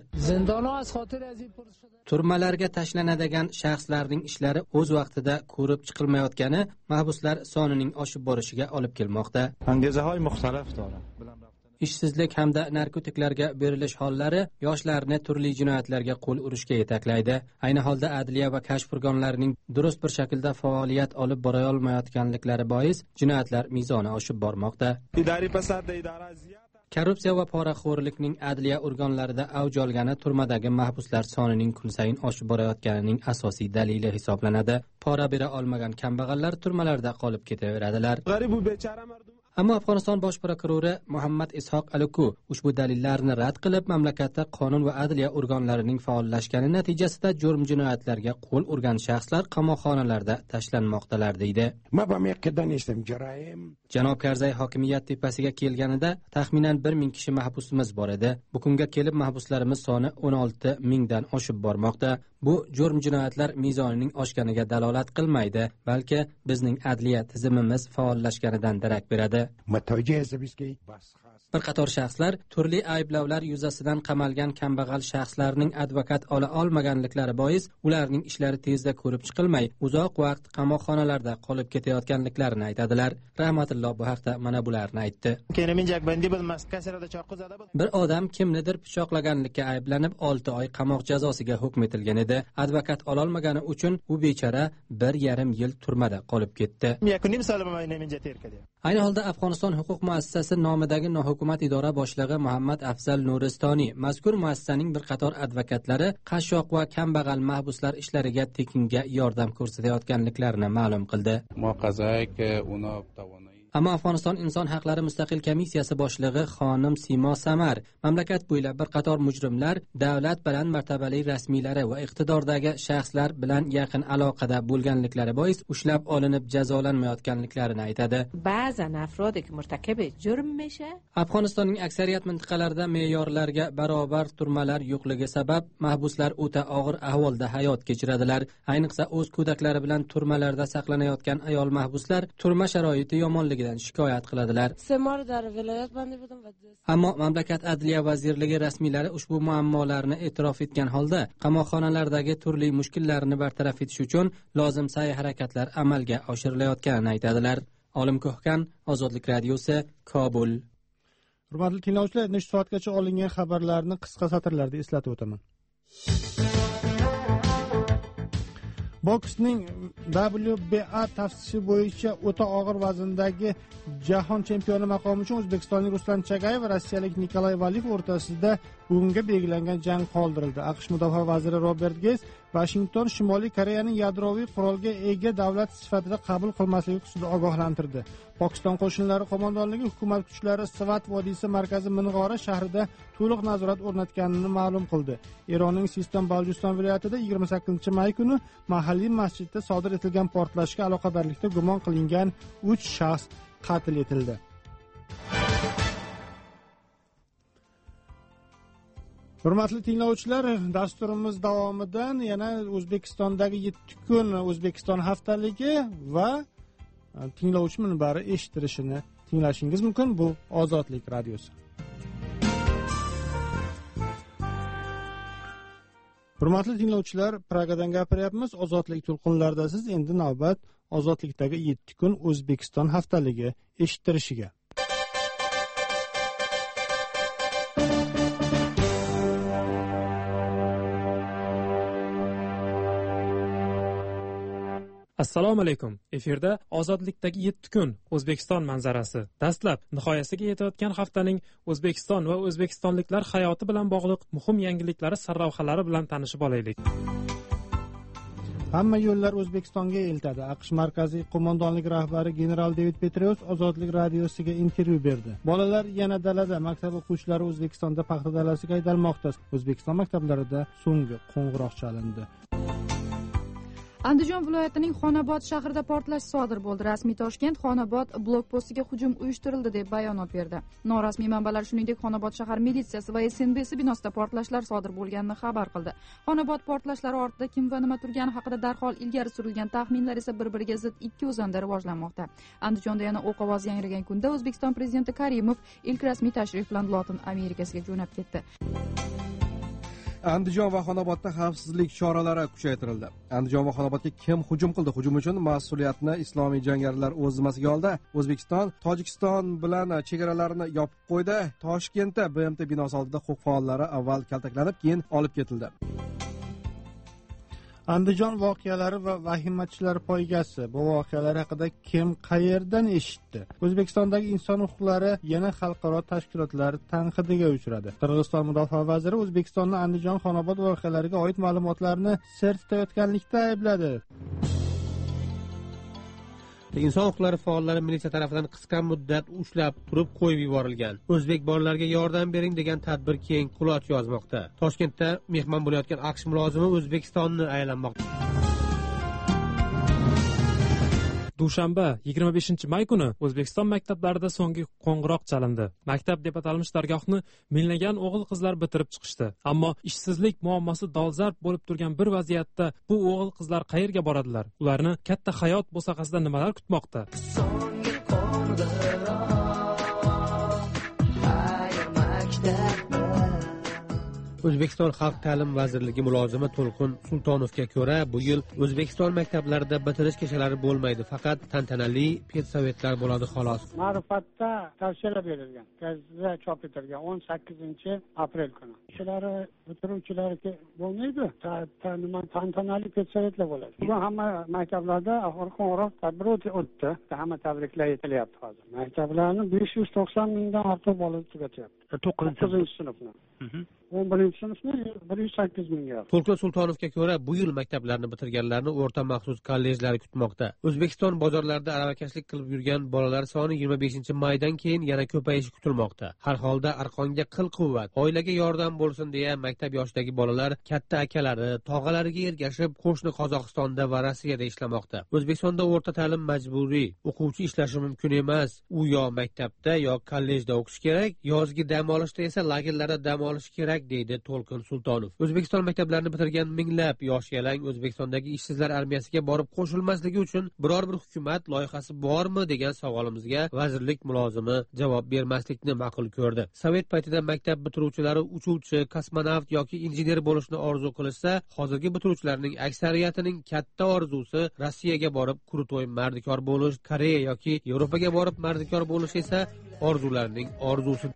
Turmalarga tashlanadigan shaxslarning ishlari o'z vaqtida ko'rib chiqilmayotgani mahbuslar sonining oshib borishiga olib kelmoqda. Ishsizlik hamda narkotiklarga berilish hollari yoshlarni turli jinoyatlarga qo'l urishga yetaklaydi. Ayni holda adliya va kashf organlarining durust bir shaklda faoliyat olib bora olmayotganliklari bois jinoyatlar mezoni oshib bormoqda. Korrupsiya va poraxo'rlikning adliya organlarida avj olgani turmadagi mahbuslar sonining kun sayin oshib borayotganining asosiy dalili hisoblanadi. Pora bera olmagan kambag'allar turmalarda qolib ketaveradilar. Ammo Afg'oniston bosh prokurori Muhammad Ishoq Aliku ushbu dalillarni rad qilib, mamlakatda qonun va adliya organlarining faollashgani natijasida jurm jinoyatlarga qo'l urgan shaxslar qamoqxonalarda tashlanmoqdalar deydi. Janob Karzay hokimiyat tepasiga kelganida taxminan 1000 kishi mahbusimiz bor edi. Bugunga kelib mahbuslarimiz soni 16000 dan oshib bormoqda. Bu jurm jinoyatlar mezonining oshganiga dalolat qilmaydi, balki bizning adliya tizimimiz faollashganidan darak beradi. Bir qator shaxslar turli ayblovlar yuzasidan qamalgan kambag'al shaxslarning advokat ola olmaganliklari bois ularning ishlari tezda ko'rib chiqilmay, uzoq vaqt qamoqxonalarda qolib ketayotganliklarini aytadilar. Rahmatulloh bu haqda mana bularni aytdi. Bir odam kimnidir pichoqlaganlikka ayblanib 6 oy qamoq jazosiga hukm etilgan edi. Advokat ola olmagani uchun u bechora 1,5 yil turmada qolib ketdi. Ayni holda Afg'oniston huquq muassasasi nomidagi nohukumat idora boshlig'i Muhammad Afzal Nuristoniy mazkur muassasaning bir qator advokatlari qashshoq va kambag'al mahbuslar ishlariga tekinga yordam ko'rsatayotganliklarini ma'lum qildi. ammo Afg'oniston inson haqlari mustaqil komissiyasi boshlig'i xonim Simo Samar mamlakat bo'ylab bir qator mujrimlar davlat bilan martabali rasmiylari va iqtidordagi shaxslar bilan yaqin aloqada bo'lganliklari bois ushlab olinib jazolanmayotganliklarini aytadi. Ba'zan afrodi ki murtakib jurm میشه. Afg'onistonning aksariyat mintaqalarida me'yorlarga barobar turmalar yo'qligi sabab mahbuslar o'ta og'ir ahvolda hayot kechiradilar. Ayniqsa o'z go'daklari bilan turmalarda saqlanayotgan ayol mahbuslar turma sharoiti yomonligidan shikoyat qiladilar. Ammo mamlakat adliya vazirligi rasmiylari ushbu muammolarni e'tirof etgan holda qamoqxonalardagi turli mushkullarni bartaraf etish uchun lozim sa'y-harakatlar amalga oshirilayotganini aytadilar. Olim Ko'hkan, Ozodlik radiosi, Kobul. Hurmatli tinglovchilar, necha soatgacha olingan xabarlarni qisqa satrlarda eslatib o'taman. Boksning WBA tavsifi bo'yicha o'ta og'ir vazndagi jahon chempioni maqomi uchun o'zbekistonlik Ruslan Chagayev va rossiyalik Nikolay Valiyev o'rtasida bugunga belgilangan jang qoldirildi. AQSh mudofaa vaziri Robert Geys Washington Shimoliy Koreyaning yadroviy qurolga ega davlat sifatida qabul qilmasligi xususida ogohlantirdi. Pokiston qo'shinlari qo'mondonligi hukumat kuchlari Svat vodiysi markazi Ming'ora shahrida to'liq nazorat o'rnatganini ma'lum qildi. Eronning Siston Baljiston viloyatida 28-may kuni mahalliy masjidda sodir etilgan portlashga aloqadorlikda gumon qilingan 3 shaxs qatl etildi. Hurmatli tinglovchilar, dasturimiz davomidan yana O'zbekistondagi 7 kun O'zbekiston haftaligi va tinglovchi minbari eshittirishini tinglashingiz mumkin. Bu Ozodlik radiosi. Hurmatli tinglovchilar, Pragadan gapiryapmiz. Ozodlik to'lqinlarida siz endi navbat Ozodlikdagi 7 kun O'zbekiston haftaligi eshittirishiga. Assalomu alaykum. Efirda Ozodlikdagi 7 kun O'zbekiston manzarasi. Dastlab nihoyasiga yetayotgan haftaning O'zbekiston va o'zbekistonliklar hayoti bilan bog'liq muhim yangiliklari sarlavhalari bilan tanishib olaylik. Hamma yo'llar O'zbekistonga eltadi. AQSh markaziy qo'mondonlik rahbari general David Petraeus Ozodlik radiosiga intervyu berdi. Bolalar yana dalada, maktab o'quvchilari O'zbekistonda paxta dalasiga haydalmoqda. O'zbekiston maktablarida so'nggi qo'ng'iroq chalindi. Andijon viloyatining Xonobod shahrida portlash sodir bo'ldi. Rasmiy Toshkent Xonobod blokpostiga hujum uyushtirildi deb bayonot berdi. Norasmiy manbalar shuningdek Xonobod shahar militsiyasi va SNBsi binosida portlashlar sodir bo'lganini xabar qildi. Xonobod portlashlari ortida kim va nima turgani haqida darhol ilgari surilgan taxminlar esa bir-biriga zid ikki o'zanda rivojlanmoqda. Andijonda yana o'q ovoz yangragan kunda O'zbekiston prezidenti Karimov ilk rasmiy tashrif bilan Lotin Amerikasiga jo'nab ketdi. Andijon va Xonobodda xavfsizlik choralari kuchaytirildi. Andijon va Xonobodga kim hujum qildi? Hujum uchun mas'uliyatni islomiy jangarilar o'z zimmasiga oldi. O'zbekiston Tojikiston bilan chegaralarini yopib qo'ydi. Toshkentda BMT binosi oldida huquq faollari avval kaltaklanib, keyin olib ketildi. Andijon voqealari va vahimachilar poygasi. Bu voqealar haqida kim qayerdan eshitdi? O'zbekistondagi inson huquqlari yana xalqaro tashkilotlar tanqidiga uchradi. Qirg'iziston mudofaa vaziri O'zbekistonning Andijon Xonobod voqealariga oid ma'lumotlarni sir tutayotganlikda aybladi. Inson huquqlari faollari militsiya tomonidan qisqa muddat ushlab turib qo'yib yuborilgan. O'zbek bolalarga yordam bering degan tadbir keng quloch yozmoqda. Toshkentda mehmon bo'layotgan AQSh mulozimi O'zbekistonni aylanmoqda. Dushanba 25-may kuni O'zbekiston maktablarida so'nggi qo'ng'iroq chalindi. Maktab deb atalmish dargohni minlagan o'g'il-qizlar bitirib chiqishdi. Ammo ishsizlik muammosi dolzarb bo'lib turgan bir vaziyatda bu o'g'il-qizlar qayerga boradilar? Ularni katta hayot bo'saqasida nimalar kutmoqda? O'zbekiston Xalq ta'lim vazirligi mulozimi To'lqin Sultonovga ko'ra, bu yil O'zbekiston maktablarida bitirish kechalari bo'lmaydi, faqat tantanali petsovetlar bo'ladi xolos. Ma'rifatda tavsiyalar berilgan. Gazeta chop etilgan 18-aprel kuni. Shular bitiruvchilarga bo'lmaydi. Tantanali petsovetlar bo'ladi. Bugun hamma maktablarda qo'ng'iroq tadbir o'tdi. Hamma tabriklar etilyapti hozir. Maktablarni 590 mingdan ortiq bola tugatyapti. 9-sinfni. 11 sinfni 108 mingga. To'lqin Sultonovga ko'ra, bu yil maktablarni bitirganlarni o'rta maxsus kollejlar kutmoqda. O'zbekiston bozorlarida aravakashlik qilib yurgan bolalar soni 25-maydan keyin yana ko'payishi kutilmoqda. Har holda arqonga qil-quvvat, oilaga yordam bo'lsin deya maktab yoshidagi bolalar katta akalari, tog'alariga ergashib qo'shni Qozog'istonda va Rossiyada ishlamoqda. O'zbekistonda o'rta ta'lim majburiy, o'quvchi ishlashi mumkin emas. U yo maktabda yo kollejda o'qish kerak, yozgi dam olishda esa lagerlarda dam olish kerak, deydi To'lqin Sultonov. O'zbekiston maktablarini bitirgan minglab yosh yalang O'zbekistondagi ishsizlar armiyasiga borib qo'shilmasligi uchun biror bir hukumat loyihasi bormi degan savolimizga vazirlik mulozimi javob bermaslikni ma'qul ko'rdi. Sovet paytida maktab bitiruvchilari uchuvchi, kosmonavt yoki injener bo'lishni orzu qilishsa, hozirgi bitiruvchilarning aksariyatining katta orzusi Rossiyaga borib quruto'y mardikor bo'lish, Koreya yoki Yevropaga borib mardikor bo'lish esa orzularning orzusi.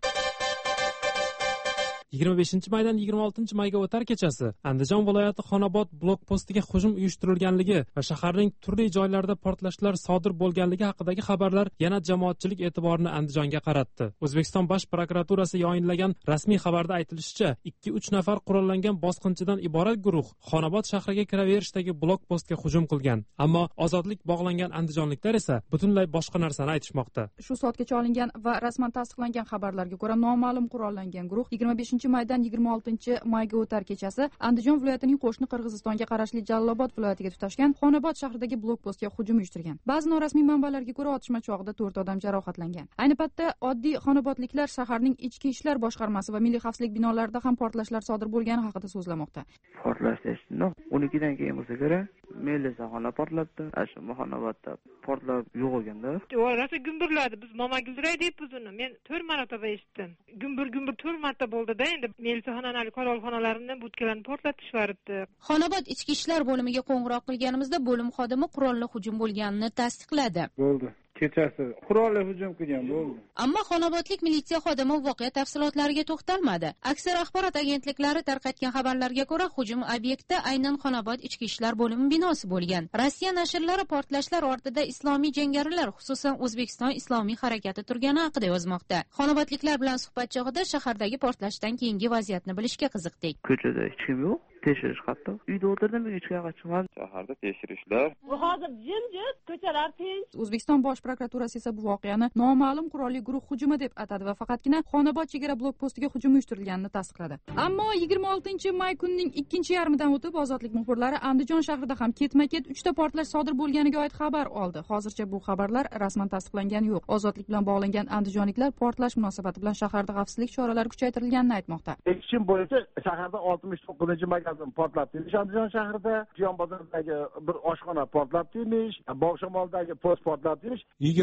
25-maydan 26-mayga o'tar kechasi Andijon viloyati Xonobod blokpostiga hujum uyushtirilganligi va shaharning turli joylarida portlashlar sodir bo'lganligi haqidagi xabarlar yana jamoatchilik e'tiborini Andijonga qaratdi. O'zbekiston Bosh prokuraturasi yayinlagan rasmiy xabarda aytilishicha, 2-3 nafar qurollangan bosqinchidan iborat guruh Xonobod shahriga kiraverishdagi blokpostga hujum qilgan. Ammo ozodlik bog'langan andijonliklar esa butunlay boshqa narsani aytishmoqda. Shu soatgacha olingan va rasman tasdiqlangan xabarlarga ko'ra, noma'lum qurollangan guruh 25-maydan 26-mayga o'tar kechasi Andijon viloyatining qo'shni Qirg'izistonga qarashli Jallobod viloyatiga tutashgan Xonobod shahridagi blokpostga hujum uyushtirgan. Ba'zi norasmiy manbalarga ko'ra, otishma chog'ida 4 odam jarohatlangan. Ayni paytda oddiy xonobodliklar shaharning ichki ishlar boshqarmasi va milliy xavfsizlik binolarida ham portlashlar sodir bo'lgani haqida so'zlamoqda. Portlash eshitdim. 12dan keyin bo'lsa kerak, Melisaxona portlabdi. Shu Xonobodda portlab yo'qolganda. Orasi gumburladi. Biz Momagildiray deb buzuni. Men 4 marotaba eshitdim. Gumbur 4 marta bo'ldi-da, endi Melisaxonani qorovulxonalarini butkalarni portlatishvaribdi. Xonobod ichki ishlar bo'limiga qo'ng'iroq qilganimizda bo'lim xodimi qurolli hujum bo'lganini tasdiqladi. Bo'ldi. Kechasi qurolli hujum qilgan bo'ldi. Ammo Xonobodlik militsiya xodimi voqea tafsilotlariga to'xtalmadi. Aksar axborot agentliklari tarqatgan xabarlarga ko'ra, hujum obyekti aynan Xonobod ichki ishlar bo'limi binosi bo'lgan. Rossiya nashrlari portlashlar ortida islomiy jangarilar, xususan O'zbekiston islomiy harakati turgani haqida yozmoqda. Xonobodliklar bilan suhbat chog'ida shahardagi portlashdan keyingi vaziyatni bilishga qiziqdik. Ko'chada hech kim yo'q. Tekshirish hatto. Uyda o'tirdim, hech qayerga chiqmadim. Shaharda tekshirishlar. Hozir jimjit, ko'chalar tinch. O'zbekiston Bosh prokuraturasi esa bu voqeani noma'lum qurolli guruh hujumi deb atadi va faqatgina Xonobod chegara blokpostiga hujum uyushtirilganini tasdiqladi. Ammo 26-may kunining ikkinchi yarmidan o'tib ozodlik muxbirlari Andijon shahrida ham ketma-ket 3 ta portlash sodir bo'lganiga oid xabar oldi. Hozircha bu xabarlar rasman tasdiqlangani yo'q. Ozodlik bilan bog'langan andijonliklar portlash munosabati bilan shaharda xavfsizlik choralari kuchaytirilganini aytmoqda. Tekshirish bo'yicha shaharda 69-magazin portlab temish Andijon shahrida, Jiyon bozoridagi bir oshxona portlab temish, Bog'shamoldagi post portlab temish.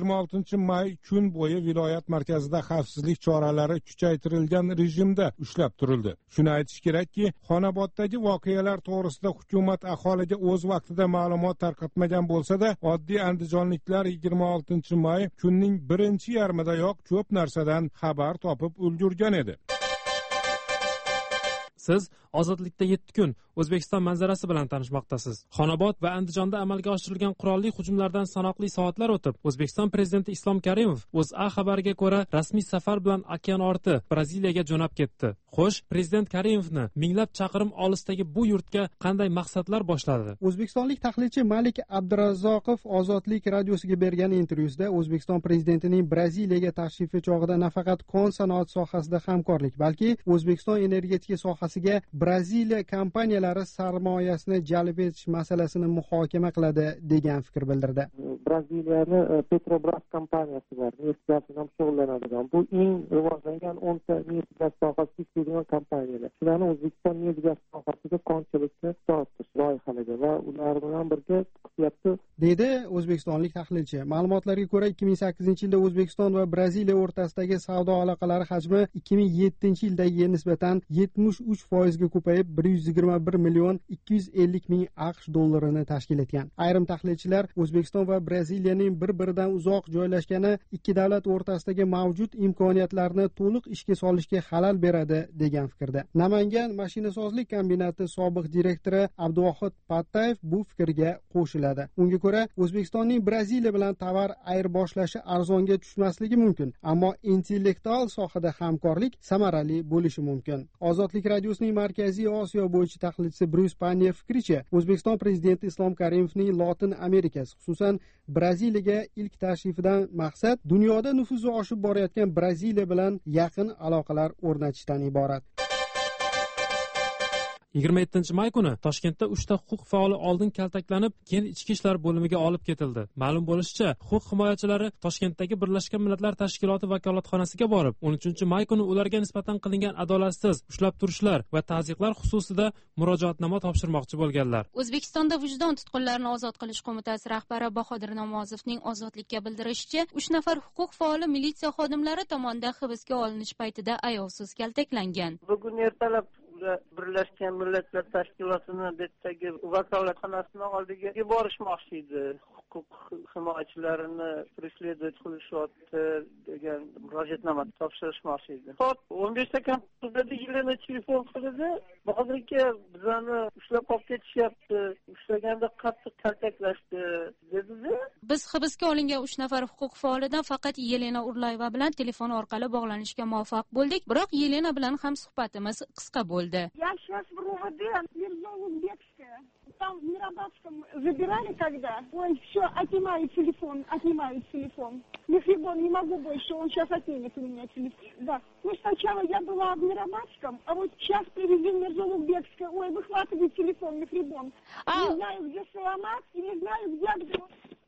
26-may kun bo'yi viloyat markazida xavfsizlik choralari kuchaytirilgan rejimda ushlab turildi. Shuni aytish kerakki, Xonoboddagi voqealar to'g'risida hukumat aholiga o'z vaqtida ma'lumot tarqatmagan bo'lsa-da, oddiy andijonliklar 26-may kunning birinchi yarmidayoq ko'p narsadan xabar topib ulgurgan edi. Siz Ozodlikda 7 kun O'zbekiston manzarasi bilan tanishmoqdasiz. Xonobod va Andijonda amalga oshirilgan qurolli hujumlardan sanoqli soatlar o'tib, O'zbekiston prezidenti Islom Karimov O'zA xabariga ko'ra rasmiy safar bilan okean orti Braziliyaga jo'nab ketdi. Xo'sh, prezident Karimovni minglab chaqirim olisdagi bu yurtga qanday maqsadlar boshladi? O'zbekistonlik tahlilchi Malik Abdurazzoqov Ozodlik radiosiga bergan intervyusida O'zbekiston prezidentining Braziliyaga tashrifi chog'ida nafaqat kon sanoat sohasida hamkorlik, balki O'zbekiston energetika sohasiga Braziliya kompaniyalari sarmoyasini jalb etish masalasini muhokama qiladi degan fikr bildirdi. Braziliyani Petrobras kompaniyasi bor, neft gaz bilan shug'ullanadigan. Bu eng rivojlangan 10 ta neft gaz sohasida ishlaydigan kompaniyalar. Shularni O'zbekiston neft gaz sohasiga konchilikni tortish loyihalaga va ular bilan birga chiqyapti, deydi o'zbekistonlik tahlilchi. Ma'lumotlarga ko'ra 2008-yilda O'zbekiston va Braziliya o'rtasidagi savdo aloqalari hajmi 2007-yildagiga nisbatan 73% ga ko'payib 121 million 250 ming AQSh dollarini tashkil etgan. Ayrim tahlilchilar O'zbekiston va Braziliyaning bir-biridan uzoq joylashgani ikki davlat o'rtasidagi mavjud imkoniyatlarni to'liq ishga solishga xalal beradi degan fikrda. Namangan mashinasozlik kombinati sobiq direktori Abduvohid Pattayev bu fikrga qo'shiladi. Unga ko'ra O'zbekistonning Braziliya bilan tovar ayirboshlashi arzonga tushmasligi mumkin, ammo intellektual sohada hamkorlik samarali bo'lishi mumkin. Ozodlik radiosining Markaziy Osiyo bo'yicha tahlilchisi Bruce Panye fikricha, O'zbekiston prezidenti Islom Karimovning Lotin Amerikasi, xususan Braziliyaga ilk tashrifidan maqsad dunyoda nufuzi oshib borayotgan Braziliya bilan yaqin aloqalar o'rnatishdan iborat. 27-may kuni Toshkentda 3 ta huquq faoli oldin kaltaklanib, keyin ichki ishlar bo'limiga olib ketildi. Ma'lum bo'lishicha, huquq himoyachilari Toshkentdagi Birlashgan Millatlar Tashkiloti vakolatxonasiga borib, 13-may kuni ularga nisbatan qilingan adolatsiz ushlab turishlar va ta'ziqlar xususida murojaatnoma topshirmoqchi bo'lganlar. O'zbekistonda Vijdon tutqunlarini ozod qilish qo'mitasi rahbari Bahodir Namozovning ozodlikka bildirishicha, 3 nafar huquq faoli militsiya xodimlari tomonidan hibsga olinish paytida ayovsiz kaltaklangan. Bugun ertalab Birlashgan Millatlar Tashkilotini betdagi vakolatxonasining oldiga borishmoqchi edi. Huquq himoyachilarini преследовать qilishyapti degan murojaatnoma topshirishmoqchi edi. Soat 15 kamida Yelena telefon qildi. Bahodir aka, bizani ushlab qolib ketishyapti. Ushlaganda qattiq kaltaklashdi dedi. Biz hibsga olingan 3 nafar huquq faolidan faqat Yelena Urlayeva bilan telefon orqali bog'lanishga muvaffaq bo'ldik, biroq Yelena bilan ham suhbatimiz qisqa bo'ldi. Я сейчас в РУВД, Мирзово-Бекская. Там в Мирабадском забирали когда. Ой, все, отнимают телефон. Мехрибон, не могу больше, он сейчас отнимет у меня телефон. Да. Ну, сначала я была в Мирабадском, а вот сейчас привезли в Мирзово-Бекское. Ой, выхватывает телефон, Мехрибон. Не знаю, где сломать, и не знаю, где.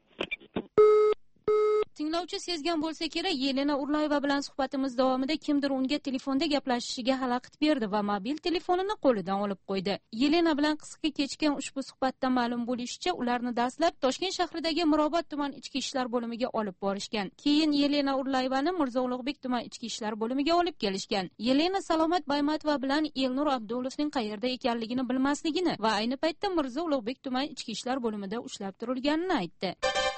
Tinglovchi sezgan bo'lsa kerak, Yelena Urlayeva bilan suhbatimiz davomida kimdir unga telefonda gaplashishiga xalaqit berdi va mobil telefonini qo'lidan olib qo'ydi. Yelena bilan qisqa kechgan ushbu suhbatda ma'lum bo'lishicha, ularni dastlab Toshkent shahridagi Mirobod tuman ichki ishlar bo'limiga olib borishgan. Keyin Yelena Urlayevani Mirzo Ulug'bek tuman ichki ishlar bo'limiga olib kelishgan. Yelena Salomat Baymatova bilan Elnur Abdulovning qayerda ekanligini bilmasligini va ayni paytda Mirzo Ulug'bek tuman ichki ishlar bo'limida ushlab turilganini aytdi.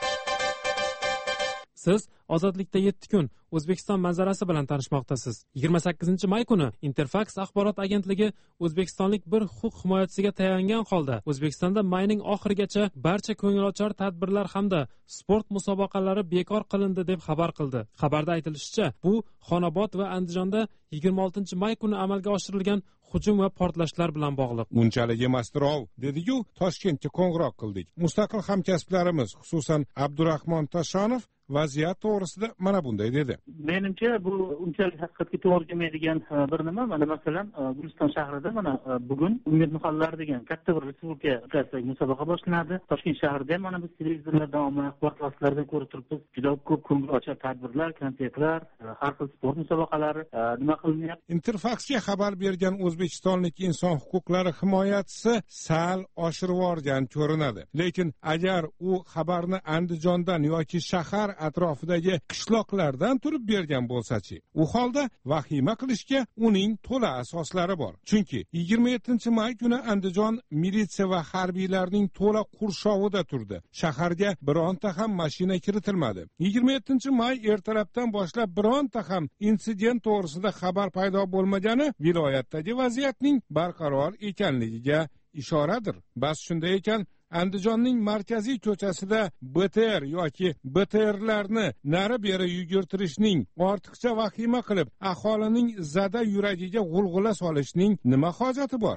Siz Ozodlikda 7 kun O'zbekiston manzarasi bilan tanishmoqdasiz. 28-may kuni Interfax axborot agentligi o'zbekistonlik bir huquq himoyachisiga tayangan holda O'zbekistonda mayning oxirigacha barcha ko'ngilochar tadbirlar hamda sport musobaqalari bekor qilindi deb xabar qildi. Xabarda aytilishicha, bu Xonobod va Andijonda 26-may kuni amalga oshirilgan hujum va portlashlar bilan bog'liq. Bunchalik emasdirov, dedi-yu, Toshkentga qo'ng'iroq qildik. Mustaqil hamkasblarimiz, xususan Abdurahmon Toshonov vaziyat to'g'risida mana bunday dedi. Menimcha bu unchalik haqiqatga to'g'ri kelmaydigan bir nima. Mana masalan, Guliston shahrida mana bugun Umid muhallari degan katta bir respublika musobaqa boshlanadi. Toshkent shahrida ham mana biz televizorlardan, axborot vositalarida ko'rib turibmiz. Juda ko'p ko'ngilochar tadbirlar, konsertlar, har xil sport musobaqalari nima qilinyapti. Interfaxga xabar bergan o'zbekistonlik inson huquqlari himoyachisi sal oshirib yuborgan ko'rinadi. Lekin agar u xabarni Andijondan yoki shahar atrofidagi qishloqlardan turib bergan bo'lsa-chi, u holda vahima qilishga uning to'la asoslari bor. Chunki 27-may kuni Andijon militsiya va harbiylarning to'la qurshovida turdi. Shaharga bironta ham mashina kiritilmadi. 27-may ertalabdan boshlab bironta ham insident to'g'risida xabar paydo bo'lmagani viloyatdagi vaziyatning barqaror ekanligiga ishoradir. Bas shunday ekan, Andijonning markaziy ko'chasida BTR yoki BTRlarni nari-beri yugurtirishning, ortiqcha vahima qilib, aholining zada yuragiga g'ulg'ula solishning nima hojati bor?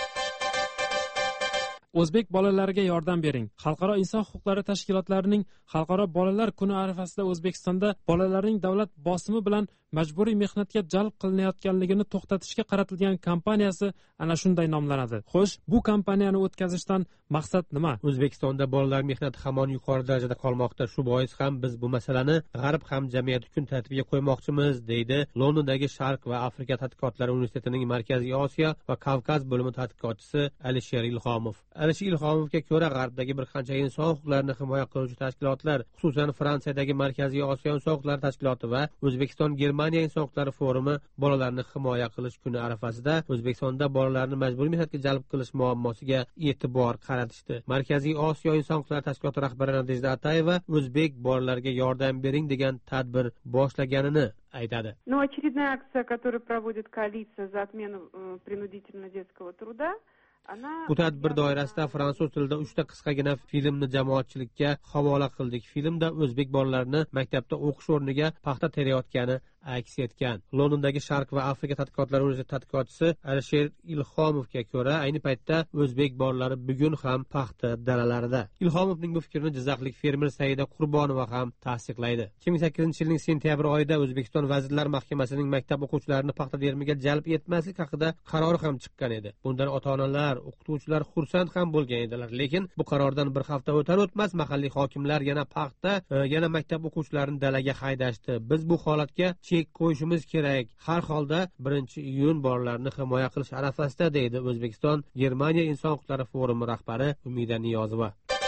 O'zbek bolalariga yordam bering. Xalqaro inson huquqlari tashkilotlarining Xalqaro bolalar kuni arafasida O'zbekistonda bolalarning davlat bosimi bilan majburiy mehnatga jalb qilinayotganligini to'xtatishga qaratilgan kampaniyasi ana shunday nomlanadi. Xo'sh, bu kampaniyani o'tkazishdan maqsad nima? O'zbekistonda bolalar mehnati hamon yuqori darajada qolmoqda. Shu bois ham biz bu masalani G'arb hamjamiyati kun tartibiga qo'ymoqchimiz, deydi Londondagi Sharq va Afrika tadqiqotlari universitetining Markaziy Osiyo va Kavkaz bo'limi tadqiqotchisi Alisher Ilhomov. Alisher Ilhomovga ko'ra, G'arbdagi bir qancha inson huquqlarini himoya qiluvchi tashkilotlar, xususan Fransiyadagi Markaziy Osiyo inson huquqlari tashkiloti va O'zbekiston Germaniya inson huquqlari forumi bolalarni himoya qilish kuni arafasida O'zbekistonda bolalarni majburiy mehnatga jalb qilish muammosiga e'tibor qaratishdi. Markaziy Osiyo inson huquqlari tashkiloti rahbari Nadejda Atayeva o'zbek bolalarga yordam bering degan tadbir boshlaganini aytadi. Но очередная акция, которую проводит коалиция за отмену принудительного детского труда, Bu tadbir doirasida fransuz tilida 3 ta qisqagina filmni jamoatchilikka havola qildik. Filmda o'zbek bolalarini maktabda o'qish o'rniga paxta terayotgani aks etgan. Londondagi Sharq va Afrika tadqiqotlari universiteti tadqiqotchisi Alisher Ilhomovga ko'ra, ayni paytda o'zbek bolalari bugun ham paxta dalalarida. Ilhomovning bu fikrini Jizzaxlik fermer Saida Qurbonova ham tasdiqlaydi. 2008-yilning sentyabr oyida O'zbekiston Vazirlar Mahkamasining maktab o'quvchilarini paxta terimiga jalb etmaslik haqida qarori ham chiqqan edi. Bundan ota-onalar, o'qituvchilar xursand ham bo'lgan edilar, lekin bu qarordan bir hafta o'tar-o'tmas mahalliy hokimlar yana maktab o'quvchilarini dalaga haydashdi. Biz bu holatga chek qo'yishimiz kerak. Har holda 1-iyun bolalarni himoya qilish arafasida, deydi O'zbekiston Germaniya inson huquqlari forumi rahbari Umida Niyozova.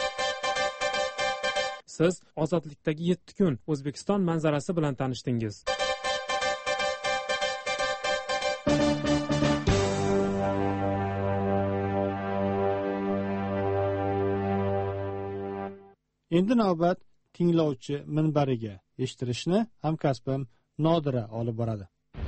Siz ozodlikdagi 7 kun O'zbekiston manzarasi bilan tanishdingiz. Endi navbat tinglovchi minbariga. Eshittirishni hamkasbim Nodira olib boradi.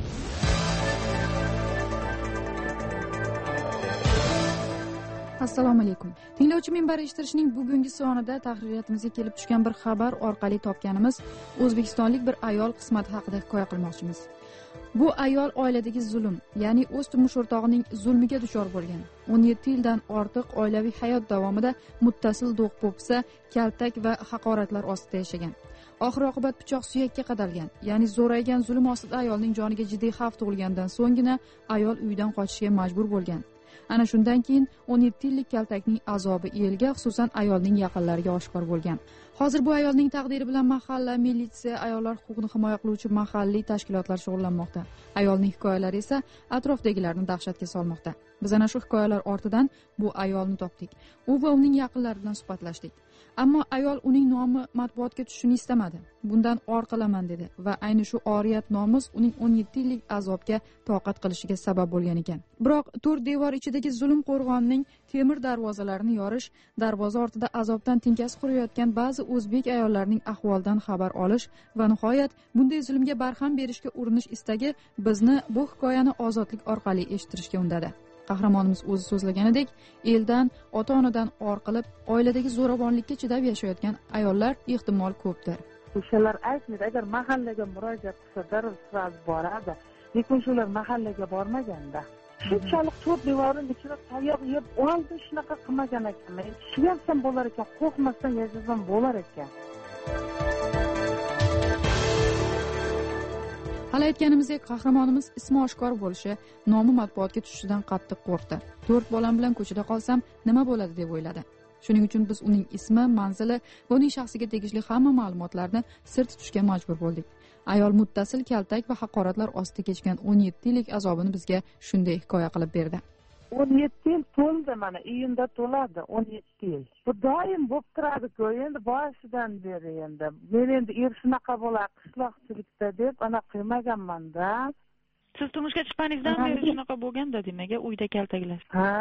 Assalomu alaykum. Tinglovchi minbari eshittirishning bugungi sonida tahririyatımizga kelib tushgan bir xabar orqali topganimiz o'zbekistonlik bir ayol qismati haqida hikoya qilmoqchimiz. Bu ayol oiladagi zulm, ya'ni o'z turmush o'rtog'ining zulmiga duchor bo'lgan. 17 yildan ortiq oilaviy hayot davomida muttasil do'q-po'pisa, kaltak va haqoratlar ostida yashagan. Oxir-oqibat pichoq suyakka qadalgan, ya'ni zo'raygan zulm ostida ayolning joniga jiddiy xavf tug'ilgandan so'nggina ayol uydan qochishga majbur bo'lgan. Ana shundan keyin 17 yillik kaltakning azobi elga, xususan ayolning yaqinlariga oshkor bo'lgan. Hozir bu ayolning taqdiri bilan mahalla, militsiya, ayollar huquqini himoya qiluvchi mahalliy tashkilotlar shug'ullanmoqda. Ayolning hikoyalari esa atrofdagilarni dahshatga solmoqda. Biz ana shu hikoyalar ortidan bu ayolni topdik. U va uning yaqinlari bilan suhbatlashdik. Ammo ayol uning nomi matbuotga tushishini istamadi. Bundan or qilaman dedi va ayni shu oriyat nomus uning 17 yillik azobga toqat qilishiga sabab bo'lgan ekan. Biroq to'rt devor ichidagi zulm qo'rg'onining temir darvozalarini yorish, darvoza ortida azobdan tinkasi qurayotgan ba'zi o'zbek ayollarining ahvolidan xabar olish va nihoyat bunday zulmga barham berishga urinish istagi bizni bu hikoyani ozodlik orqali eshittirishga undadi. Qahramonimiz o'zi so'zlaganidek, eldan, ota-onadan or qilib, oiladagi zo'ravonlikka chidab yashayotgan ayollar ehtimol ko'pdir. O'shalar aytmaydi, agar mahallaga murojaat qilsa darrov boradi, lekin shular mahallaga bormaganda. Shunchalik to'rt devorning ichida tayoq yeb, oldin shunaqa qilmagan ekan. Tushyansam bo'lar ekan, qo'rqmasdan yashasam bo'lar ekan. Hali aytganimizdek, qahramonimiz ismi oshkor bo'lishi, nomi matbuotga tushishidan qattiq qo'rqdi. 4 bolam bilan ko'chada qolsam nima bo'ladi deb o'yladi. Shuning uchun biz uning ismi, manzili va uning shaxsiga tegishli hamma ma'lumotlarni sir tutishga majbur bo'ldik. Ayol muttasil kaltak va haqoratlar ostida kechgan 17 yillik azobini bizga shunday hikoya qilib berdi. 17 yil to'ldi, mana iyunda to'ladi 17 yil. Bu doim bo'lib turadi-ku, endi boshidan beri endi. Men endi shunaqa bo'lar qishloqchilikda deb ana qilmaganman-da. Siz turmushga chiqqaningizdan beri shunaqa bo'lganda, demak, uyda kaltaklash. Ha,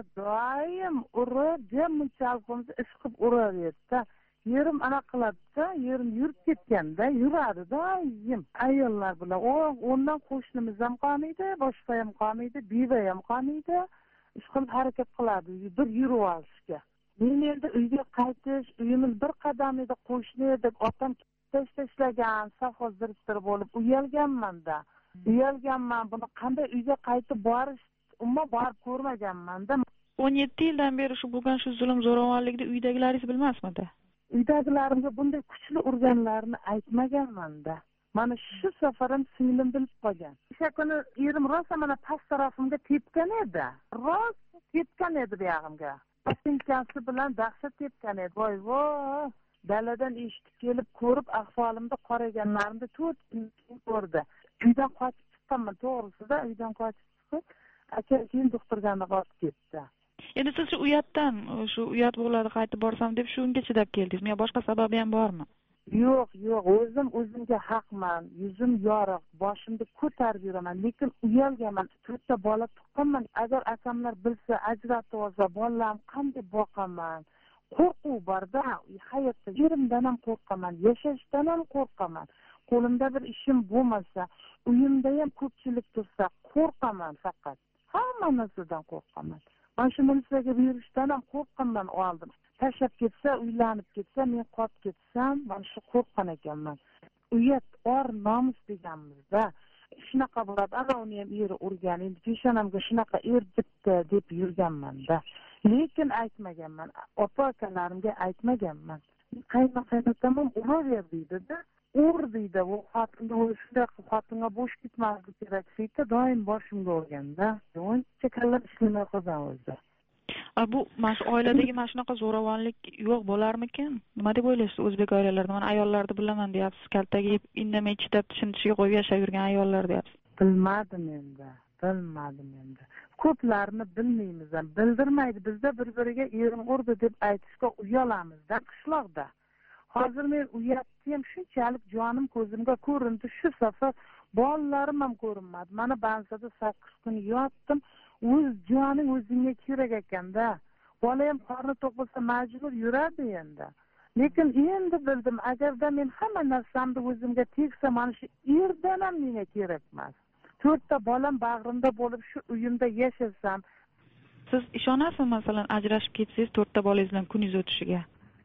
doim urib, munchalik bo'lsa ish qilib uraverdi-da. Yerim ana qiladi-da, yerim yurib ketganda, yuradi doim. Ayollar bilan ondan qo'shnimiz ham qolmaydi, boshqa ham qolmaydi, biva ham qolmaydi. Ish qilib harakat qiladi, bir yurib olishga. Men endi uyga qaytish, uyimiz bir qadam edi, qo'shni deb otam tashlagan, safhoz direktori bo'lib uyalganman-da. Uyalganman, buni qanday uyga qaytib borish, umuman borib ko'rmaganman-da. 17 yildan beri shu bo'lgan shu zulm zo'ravonlikni uydagilaringiz bilmasmidi? Uydagilarimga bunday kuchli urganlarini aytmaganman-da. Mana shu safarim singlim bilib qolgan. O'sha kuni erim rosa mana past tarafimga tepgan edi. Rosa tepgan edi bu yog'imga. Pastinkasi bilan dahshat tepgan edi. Voy voy. Daladan eshitib kelib ko'rib, ahvolimda qaraganlarimda 4 kun ko'rdi. Uydan qochib chiqqanman, to'g'risida uydan qochib chiqib, keyin doktorga olib ketdi. Endi siz shu uyat bo'ladi, qaytib borsam deb shunga chidab keldingizmi yo boshqa sababi ham bormi? Yo'q, o'zimga haqman, yuzim yorug', boshimda ko'tarib yuraman, lekin uyalganman. 4 ta bola tuqqanman. Agar akamlar bilsa, ajratib olsa, bolalarim qanday boqaman? Qo'rquv bor-da, hayotda yerimdan ham qo'rqaman, yashashdan ham qo'rqaman. Qo'limda bir ishim bo'lmasa, uyimda ham ko'pchilik tursa, qo'rqaman faqat. Hamma narsadan qo'rqaman. mana shu militsiyaga buyurishdan ham qo'rqqanman oldim. Tashlab ketsa, uylanib ketsa, men qolib ketsam, mana shu qo'rqqan ekanman. Uyat, or, nomus deganmizda shunaqa bo'ladi. Ana uni ham eri urgan, endi peshonamga shunaqa bitdi deb yurganman-da. Lekin aytmaganman, opa-akalarimga aytmaganman. Qaynotam ham uraver deydi-da. Ur deydi, u xotinga shunday xotinga bo'sh ketmaslik kerak deydi, doim boshimga urganda. Uncha kallar ishlamay qolgan o'zi. Bu mana shu oiladagi mana shunaqa zo'ravonlik yo'q bo'larmikin? Nima deb o'ylaysiz o'zbek oilalarida? Mana ayollarni bilaman deyapsiz, kaltaga yeb indamay chidab tishiga qo'yib yashab yurgan ayollar deyapsiz. Bilmadim endi. Ko'plarini bilmaymiz ham, bildirmaydi. Bizda bir-biriga erim urdi deb aytishga uyalamizda qishloqda. Hozir men uyatdim, shunchalik jonim ko'zimga ko'rindi. Shu safar bolalarim ham ko'rinmadi. Mana bansada 8 kun yotdim. O'z joning o'zingga kerak ekanda. Bola ham qorni to'q bo'lsa majbur yuradi endi. Lekin endi bildim, agarda men hamma narsamni o'zimga tegsa, mana shu erdan ham menga kerak emas. 4 ta bolam bag'rimda bo'lib shu uyimda yashasam. Siz ishonasizmi, masalan, ajrashib ketsangiz 4 ta bolangiz bilan kuningiz o'tishiga?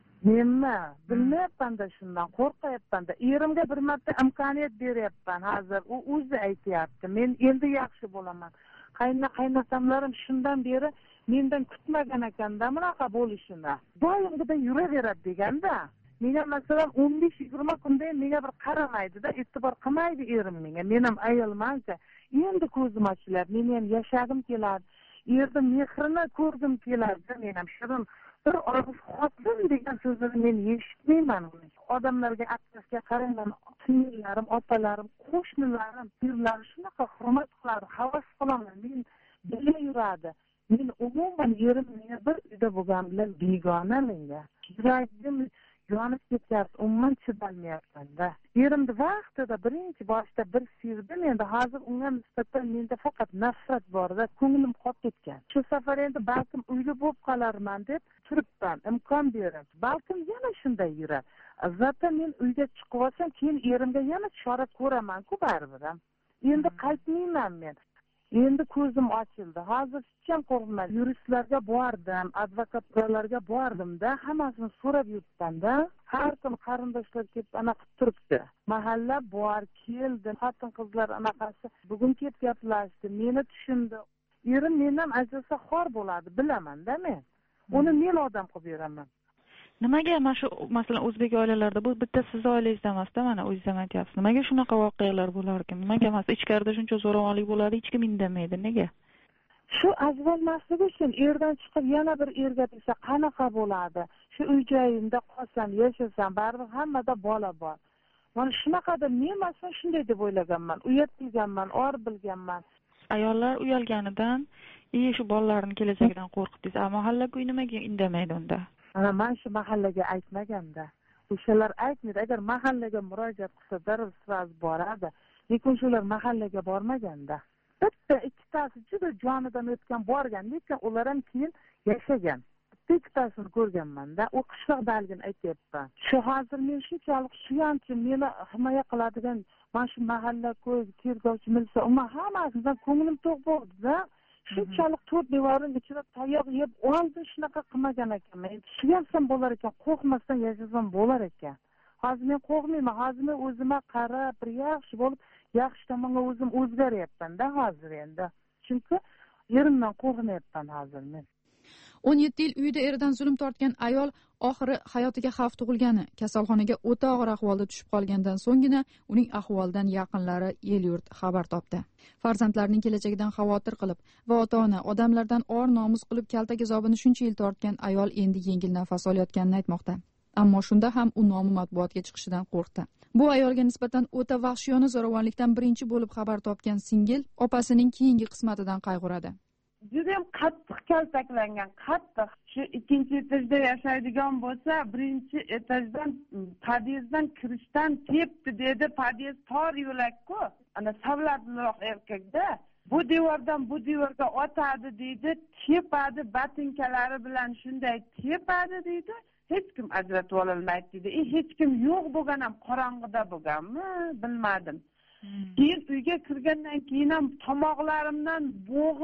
Nima? Bilmayapman-da, shundan qo'rqayapman-da. Erimga bir marta imkoniyat beryapman hozir. U o'zi aytayapti, men endi yaxshi bo'laman. Qaynotamlarim shundan beri mendan kutmagan ekanda bunaqa bo'lishini. Doimgida yuraveradi deganda. Menga masalan 15-20 kunda menga bir qaramaydi-da, e'tibor qilmaydi erim menga. Men ham ayolman-ku. Endi ko'zim ochiladi, men ham yashagim keladi. Erning mehrini ko'rgim keladi. Men ham shirin bir og'iz xotin degan so'zni men eshitmayman. Odamlarga atrofga qarayman, singillarim, otalarim, qo'shnilarim, pirlarim shunaqa hurmat qiladi, havas qilaman. Men bila yuradi. Men umuman erim menga bir uyda bo'lgan bilan begona menga. Yuragim yonib ketyapti, umuman chidolmayapman-da. Erimni vaqtida birinchi boshda bir sevdim, endi hozir unga nisbatan menda faqat nafrat bor-da, ko'nglim qolib ketgan. Shu safar endi balkim uyli bo'lib qolarman deb turibman, imkon berib. Balkim yana shunday yurar. Zaten men uyga chiqib olsam, keyin erimga yana chora ko'raman-ku baribir ham. Endi qaytmayman men. Endi ko'zim ochildi. Hozir hech ham qo'rqmayman. Yuristlarga bordim, advokatlarga bordim-da, hammasini so'rab yuribman-da. Har kun qarindoshlar kelib anaqa turibdi. Mahalla bor, keldi, xotin-qizlar anaqasi bugun kelib gaplashdi, meni tushundi. Erim mendan ajrasa xor bo'ladi, bilaman-da men. Uni men odam qilib beraman. Nimaga mana shu masalan o'zbek oilalarida bu bitta siz oilangizda emas-da, mana o'zingiz ham aytyapsiz. Nimaga shunaqa voqealar bo'lar ekan? Nimaga masalan ichkarida shuncha zo'ravonlik bo'ladi, hech kim indamaydi? Nega? Shu ajralmasligi uchun erdan chiqib yana bir erga desa qanaqa bo'ladi? Shu uy joyimda qolsam, yashasam, baribir hammada bola bor. Mana shunaqada men masalan shunday deb o'ylaganman, uyat bilganman, or bilganman. Ayollar uyalganidan, shu bolalarning kelajagidan qo'rqdingiz. Mahalla-ko'y nimaga indamaydi unda? Ana men shu mahallaga aytmaganda. O'shalar aytmaydi, agar mahallaga murojaat qilsa, darrov sraz boradi. Lekin shular mahallaga bormaganda. Bitta ikkitasi juda jonidan o'tgan borgan, lekin ular ham keyin yashagan. Bitta ikkitasini ko'rganman-da, u qishloqdaligini aytyapman. Shu hozir men shunchalik suyanchi meni himoya qiladigan mana shu mahalla-ko'y tergovchi milsa, umuman hammasidan ko'nglim to'q bo'ldi-da. Shunchalik to'rt devorning ichida tayoq yeb oldi, shunaqa qilmagan ekanman. Suyansam bo'lar ekan, qo'rqmasdan yashasam bo'lar ekan. Hozir men qo'rqmayman, hozir men o'zimga qarab, bir yaxshi bo'lib, yaxshi tomonga o'zim o'zgaryapman-da hozir endi. Chunki erimdan qo'rqmayapman hozir men. 17 yil uyida eridan zulm tortgan ayol oxiri hayotiga xavf tug'ilgani, kasalxonaga o'ta og'ir ahvolda tushib qolgandan so'nggina uning ahvolidan yaqinlari el-yurt xabar topdi. Farzandlarining kelajagidan xavotir qilib va ota-ona odamlardan or nomus qilib kaltak azobini shuncha yil tortgan ayol endi yengil nafas olayotganini aytmoqda. Ammo shunda ham u nomi matbuotga chiqishidan qo'rqdi. Bu ayolga nisbatan o'ta vahshiyona zo'ravonlikdan birinchi bo'lib xabar topgan singil opasining keyingi qismatidan qayg'uradi. Juda ham qattiq kaltaklangan, qattiq. Shu ikkinchi etajda yashaydigan bo'lsa, birinchi etajdan podyezddan kirishdan tepdi dedi. Podyezd tor yo'lak-ku. Ana savlatliroq erkakda. Bu devordan bu devorga otadi deydi, tepadi, batinkalari bilan shunday tepadi deydi. Hech kim ajratib ololmaydi deydi. Hech kim yo'q bo'lgan ham qorong'ida bo'lganmi, bilmadim. Keyin uyga kirgandan keyin ham tomoqlarimdan bo'g'ib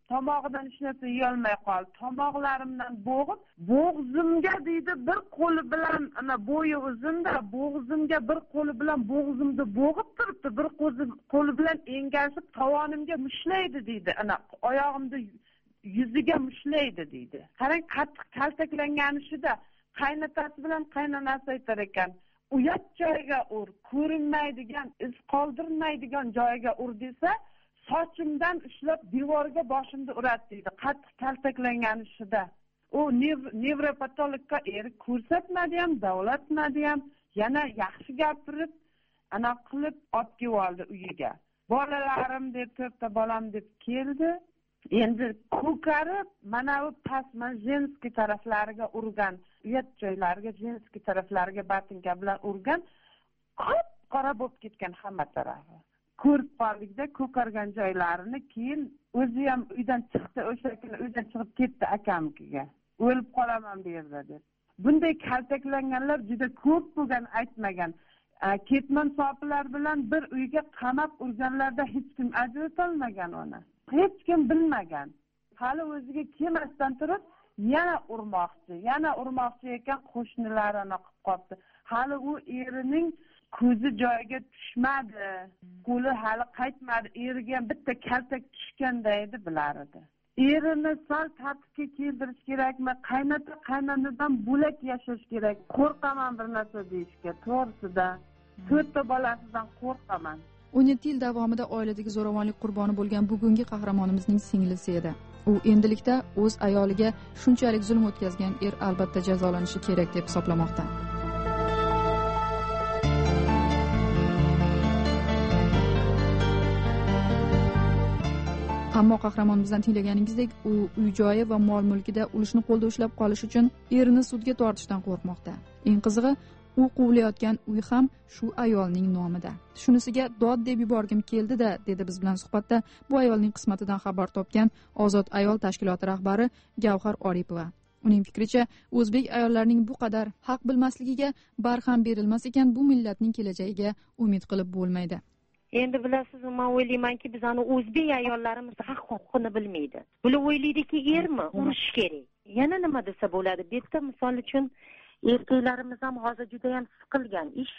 tomog'idan hech narsa yeyolmay qoldi. Tomoqlarimdan bo'g'zimga deydi, bir qo'li bilan ana bo'yi uzunda, bo'g'zimga bir qo'li bilan bo'g'zimni bo'g'ib turibdi, bir qo'li bilan engashib tovonimga mushlaydi deydi. Ana oyog'imni yuziga mushlaydi deydi. Qarang, qattiq kaltaklangani shuda. Qaynotasi bilan qaynonasi aytar ekan, uyat joyiga ur, ko'rinmaydigan, iz qoldirmaydigan joyiga ur desa, sochimdan ushlab devorga boshimni uradi deydi. Qattiq kaltaklangani shuda. U nevropatologga ko'rsatmadi ham, davlatmadi ham, yana yaxshi gapirib, ana qilib olib keldi uyiga. Bolalarim deb, 4 ta bolam deb keldi. Endi ko'karib, mana bu pastma jenskiy taraflariga urgan, uyat joylariga, jenskiy taraflariga batinka bilan urgan, qora bo'lib ketgan hamma tarafi. Ko'rib qoldik-da, ko'kargan joylarini. Keyin o'zi ham uydan chiqdi, o'sha kuni uydan chiqib ketdi akamnikiga. O'lib qolaman bu yerda deb. Bunday kaltaklanganlar juda ko'p bo'lgan, aytmagan. Ketmon sopilar bilan bir uyga qamab urganlarda hech kim ajratolmagan uni. Hech kim bilmagan. Hali o'ziga kelmasdan turib, yana urmoqchi ekan, qo'shnilarini qilib qopti. Hali u erining ko'zi joyiga tushmadi, qo'li hali qaytmadi, eriga ham bitta kaltak tushganda edi, bilar edi. Erini sal tartibga keltirish kerakmi? Qaynonadan bo'lak yashash kerak. Qo'rqaman bir narsa deyishga, to'g'risida. 4 ta bolasidan qo'rqaman. 17 yil davomida oiladagi zo'ravonlik qurboni bo'lgan bugungi qahramonimizning singlisi edi. U endilikda o'z ayoliga shunchalik zulm o'tkazgan albatta jazolanishi kerak deb hisoblamoqda. Ammo qahramonimizdan tinglaganingizdek, u uy-joyi va mol-mulkida ulushni qo'lda ushlab qolish uchun erini sudga tortishdan qo'rqmoqda. Eng qizig'i, u quvilayotgan uy ham shu ayolning nomida. Shunisiga dod deb yuborgim keldi-da, dedi biz bilan suhbatda bu ayolning qismatidan xabar topgan Ozod ayol tashkiloti rahbari Gavhar Oripova. Uning fikricha, o'zbek ayollarining bu qadar haq bilmasligiga barham berilmas ekan, bu millatning kelajagiga umid qilib bo'lmaydi. Endi bilasiz, men o'ylaymanki, bizani o'zbek ayollarimiz haq huquqini bilmaydi. Bular o'ylaydiki, ermi urish kerak. Yana nima desa bo'ladi? Bu yerda misol uchun erkaklarimiz ham hozir juda ham siqilgan, ish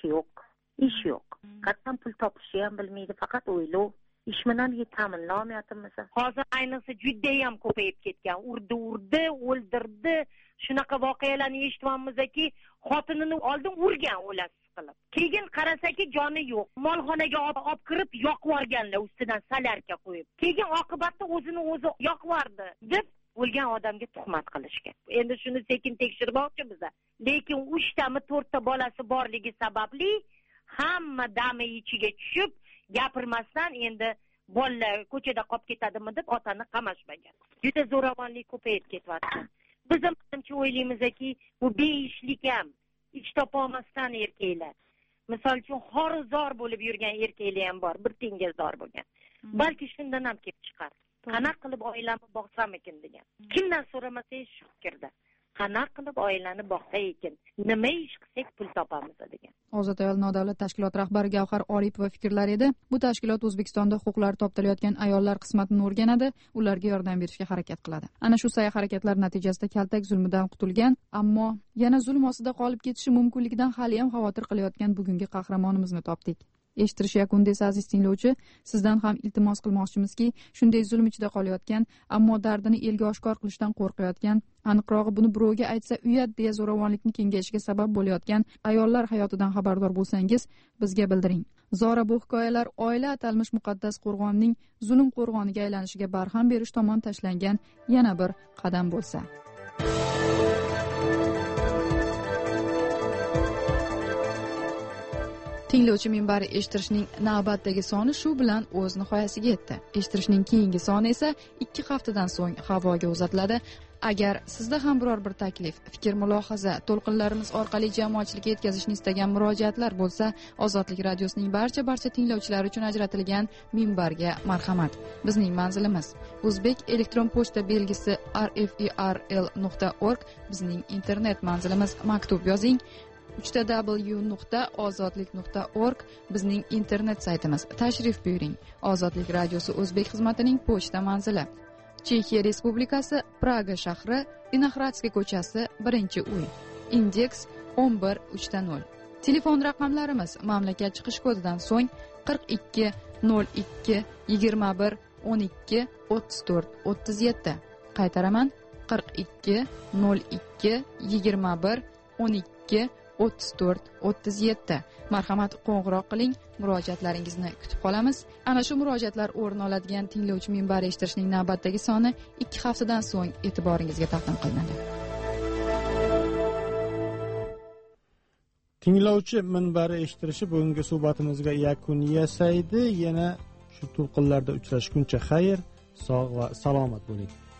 yo'q. Qatdan pul topishni ham bilmaydi, faqat o'ylov. Ish bilan ta'minlamayapmiz. Hozir ayniqsa juda ham ko'payib ketgan. Urdi, o'ldirdi. Shunaqa voqealarni eshityapmizki, xotinini oldin urgan, o'lasi qilib. Keyin qarasaki, joni yo'q. Molxonaga olib kirib yoqib yuborganlar, ustidan salarka qo'yib. Keyin oqibatda o'zini o'zi yoqib yubordi deb o'lgan odamga tuhmat qilishgan. Endi shuni sekin tekshirmoqchimiz. Lekin 3 tami 4 ta bolasi borligi sababli hamma dami ichiga tushib, gapirmasdan endi bolalar ko'chada qolib ketadimi deb otani qamashmagan. Juda zo'ravonlik ko'payib ketyapti. Biz ham o'ylaymizki, bu beishlik ham, ish topolmasdan erkaklar. Misol uchun xorizor bo'lib yurgan erkaklar ham bor, bir tengizor bo'lgan. Balki shundan ham kelib chiqar. Qanaqa qilib oilamni boqsam ekan degan. Kimdan so'ramasangiz shu fikrda. Qanaqa qilib oilani boqsa ekan, nima ish qilsak pul topamiz degan. Ozod ayol nodavlat tashkilot rahbari Gavhar Oripova fikrlari edi. Bu tashkilot O'zbekistonda huquqlari toptalayotgan ayollar qismatini o'rganadi, ularga yordam berishga harakat qiladi. Ana shu sa'y-harakatlar natijasida kaltak zulmidan qutulgan, ammo yana zulm ostida qolib ketishi mumkinligidan hali ham xavotir qilayotgan bugungi qahramonimizni topdik. Eshittirish yakunida esa aziz tinglovchi, sizdan ham iltimos qilmoqchimizki, shunday zulm ichida qolayotgan, ammo dardini elga oshkor qilishdan qo'rqayotgan, aniqrog'i buni birovga aytsa uyat deya zo'ravonlikni kengayishiga sabab bo'layotgan ayollar hayotidan xabardor bo'lsangiz, bizga bildiring. Zora bu hikoyalar oila atalmish muqaddas qo'rg'onning zulm qo'rg'oniga aylanishiga barham berish tomon tashlangan yana bir qadam bo'lsa. Tinglovchi minbari eshittirishning navbatdagi soni shu bilan o'z nihoyasiga yetdi. Eshittirishning keyingi soni esa 2 haftadan so'ng havoga uzatiladi. Agar sizda ham biror bir taklif, fikr, mulohaza, to'lqinlarimiz orqali jamoatchilikka yetkazishni istagan murojaatlar bo'lsa, Ozodlik radiosining barcha tinglovchilari uchun ajratilgan minbarga marhamat. Bizning manzilimiz O'zbek elektron pochta belgisi rferl.org, bizning internet manzilimiz. Maktub yozing www.ozodlik.org, bizning internet saytimiz. Tashrif buyuring. Ozodlik radiosi O'zbek xizmatining pochta manzili. Chexiya Respublikasi, Praga shahri, Vinohradskiy ko'chasi, 1-uy. Indeks 11-3-0. Telefon raqamlarimiz mamlakat chiqish kodidan so'ng 42 02 21 12 34 37. Qaytaraman: 42 02 21 12 34 37. Marhamat, qo'ng'iroq qiling, murojaatlaringizni kutib qolamiz. Ana shu murojaatlar o'rin oladigan tinglovchi minbar eshittirishning navbatdagi soni 2 haftadan so'ng e'tiboringizga taqdim qilinadi. Tinglovchi minbari eshittirishi bugungi suhbatimizga yakun yasaydi. Yana shu to'lqinlarda uchrashguncha xayr, sog' va salomat bo'ling.